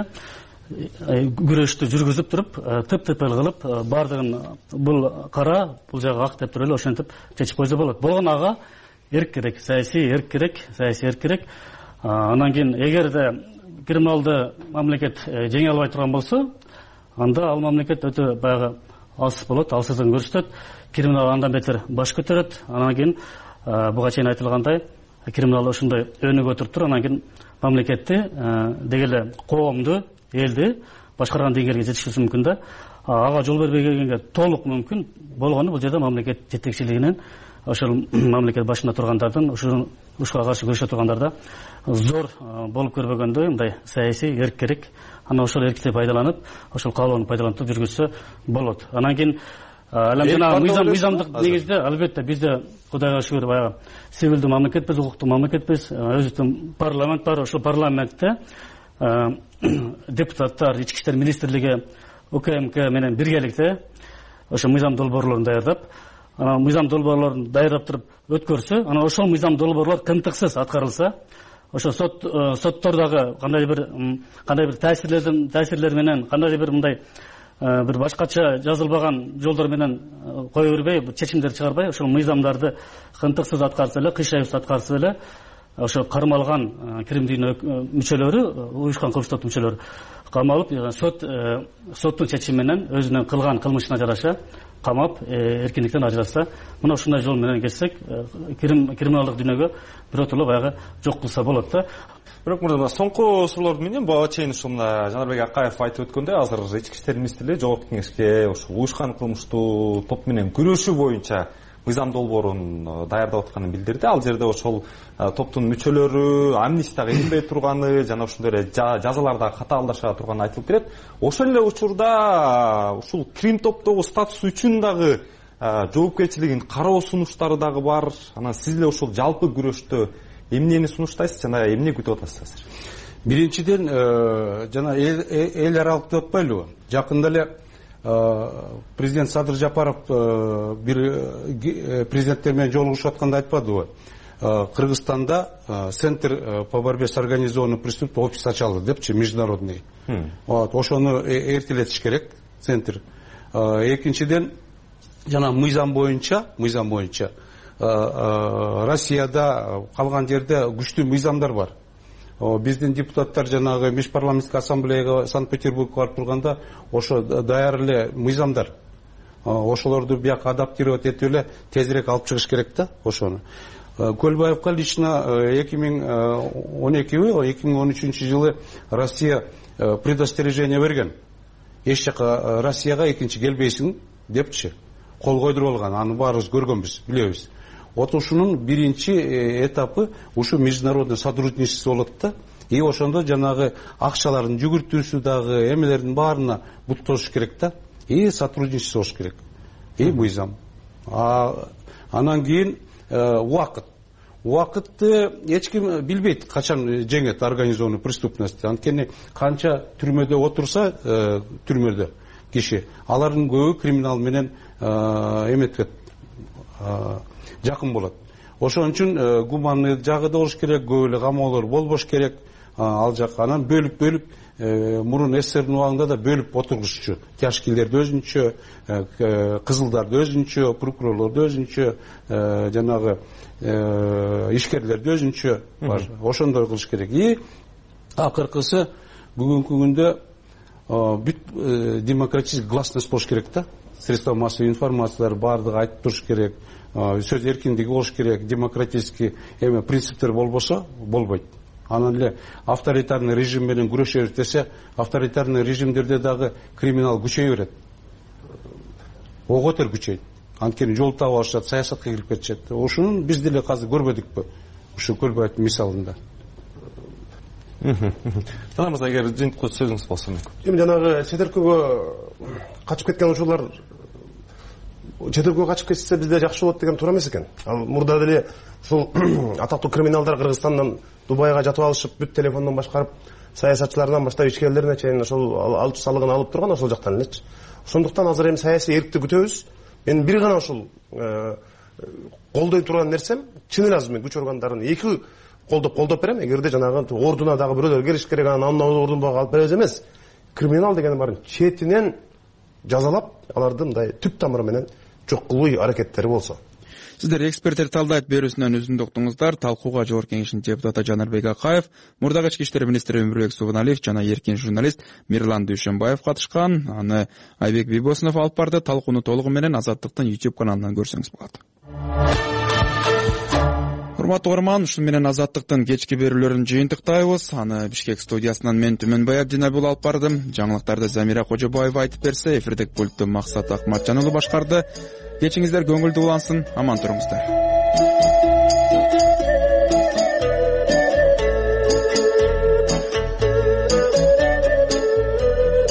күрөштү жүргүзүп туруп, тып-тыпыл кылып, бардыгын бул кара, бул жагы ак деп туруп эле ошентип чечип койсо болот. Болгон ага эрк керек, саясий эрк керек, саясий эрк керек. Анан кийин эгерде криминалды мамлекет жеңе албай турган болсо, анда ал мамлекет өтө баягы алсыз болот, алсыздыгын көрсөтөт. Криминал андан бетер баш көтөрөт. Анан кийин буга чейин айтылгандай, криминал ошондой өнүгө отуруп туруп, анан кийин мамлекетти дегеле коомду, элди башкарган деңгээлге жетишүүсү мүмкүн да. Ага жол бербегенге толук мүмкүн болгону бул жерде мамлекет жетекчилигинен, ошол мамлекет башында тургандардын, ушуга каршы күрөшө тургандарда зор болуп көрбөгөндөй мындай саясий эрк керек. Анан ошол эркти пайдаланып, ошол каалоону пайдаланып жүргүзсө болот. Анан кийин алам жана мыйзам мыйзамдык негизде албетте бизде Кудайга шүгүр баягы сивилдүү мамлекетпиз, укуктуу мамлекетпиз, өзүбүздүн парламент бар. Ошол парламентте депутаттар, ички иштер министрлиги, УКМК менен биргеликте ошо мыйзам долбоорлорун даярдап, анан мыйзам долбоорлорун даярдап туруп өткөрсө, анан ошол мыйзам долбоорлор кымтыксыз аткарылса, ошо сот соттордогу кандай бир кандай бир таасирлердин таасирлер менен, кандай бир мындай бир башкача жазылбаган жолдор менен кое бербей, чечимдер чыгарбай, ошол мыйзамдарды кымтыксыз аткарса эле, кыйшайсыз аткарса эле, ошо кармалган крим дүйнө мүчөлөрү, уюшкан кылмыштардын мүчөлөрү камалып, сот соттун чечими менен өзүнүн кылган кылмышына жараша камап, эркиндиктен ажыратса, мына ушундай жол менен кетсек, криминалдык дүйнөгө биротоло баягы жок кылса болот да. Бирок мына соңку суроолорду менен буга чейин ушул мына Жанарбек Акаев айтып өткөндөй, азыр ички иштер министрлиги жогорку кеңешке ушул уюшкан кылмыштуу топ менен күрөшүү боюнча мыйзам долбоорун даярдап атканын билдирди. Ал жерде ошол топтун мүчөлөрү амнистияга илинбей турганы жана ошондой эле жазаларда катаалдаша турганы айтылып келет. Ошол эле учурда ушул крим топтогу статус үчүн дагы жоопкерчилигин кароо сунуштары дагы бар. Анан сиз эле ушул жалпы күрөштө эмнени сунуштайсыз жана эмне күтүп атасыз азыр? Биринчиден жана эл аралык деп атпайлыбы? Жакында эле президент Садыр Жапаров бир президенттер менен жолугушуп атканда айтпадыбы? Кыргызстанда центр по борьбе с организованным преступностью офис ачылды депчи, международный. Вот, ошону эртелетиш керек, центр. Экинчиден, жана мыйзам боюнча, мыйзам боюнча Россияда калган жерде күчтүү мыйзамдар бар. Биздин депутаттар жанагы межпарламенттик ассамблеяга Санкт-Петербургга барып турганда, ошо даяр эле мыйзамдар. Ошолорду бияка адаптировать этип эле тезирээк алып чыгыш керек да, ошону. Көлбаевка лично эки миң он экиби, эки миң он үчүнчү жылы Россия предостережение берген. Эч жака Россияга экинчи келбейсиң депчи, кол койдуруп алган. Аны баарыбыз көргөнбүз, билебиз. Вот ушунун биринчи этапы ушу международный сотрудничество болот да. И ошондо жанагы акчалардын жүгүртүүсү дагы эмелердин баарына бут кошуш керек да. И сотрудничество болуш керек. И мыйзам. Анан кийин убакыт. убакытты эч ким билбейт качан жеңет организованный преступностьти. Анткени канча түрмөдө отурса түрмөдө киши, алардын көбү криминал менен эметет жакын болот. Ошон үчүн гуманный жагы да болуш керек, көп эле камоолор болбош керек. Ал жак анан бөлүп-бөлүп мурун СССРдин убагында да бөлүп отургузчу. Тяжкийлерди өзүнчө, кызылдарды өзүнчө, прокурорлорду өзүнчө, жанагы ишкерлерди өзүнчө бар. Ошондой кылыш керек. И акыркысы бүгүнкү күндө бүт демократический гласность болуш керек да. Средства массовой информациялар баардыгы айтып туруш керек. Сөз эркиндиги болуш керек. Демократический эме принциптер болбосо болбойт. Анан эле авторитарный режим менен күрөшөбүз десе, авторитарный режимдерде дагы криминал күчөйө берет. Ого тер күчөйт. Анткени жол таап алышат, саясатка кирип кетишет. Ошону биз деле азыр көрбөдүкпү? Ушу Көлбаевдин мисалында. Жана мырза, эгер жыйынтык сөзүңүз болсо мүмкүн. Эми жанагы чет өлкөгө качып кеткен ушулар чет өлкөгө качып кетсе бизде жакшы болот деген туура эмес экен. Ал мурда деле ушул атактуу криминалдар Кыргызстандан Дубайга жатып алышып, бүт телефондон башкарып, саясатчылардан баштап ишкерлерине чейин ошол алчу салыгын алып турган ошол жактан элечи. Ошондуктан азыр эми саясий эркти күтөбүз. Мен бир гана ушул колдой турган нерсем, чын эле азыр мен күч органдарын эки колдоп колдоп берем. Эгерде жанагы ордуна дагы бирөөлөр келиш керек, анан анын ордуна алып беребиз эмес. Криминал деген барын четинен жазалап, аларды мындай түп тамыры менен жок кылуу аракеттери болсо. Сиздер эксперттер талдайт берүүсүнөн үзүндү уктуңуздар. Талкууга Жогорку Кеңештин депутаты Жанарбек Акаев, мурдагы ички иштер министри Өмүрбек Субаналиев жана эркин журналист Мирлан Дүйшөнбаев катышкан. Аны Айбек Бибосунов алып барды. Талкууну толугу менен Азаттыктын YouTube каналынан көрсөңүз болот. Урматтуу угарман, ушун менен Азаттыктын кечки берүүлөрүн жыйынтыктайбыз. Аны Бишкек студиясынан мен Түмөнбай Абдинабул алып бардым. Жаңылыктарды Замира Кожобаева айтып берсе, эфирдик пультту Максат Акматжан уулу башкарды. Кечиңиздер көңүлдүү улансын, аман туруңуздар.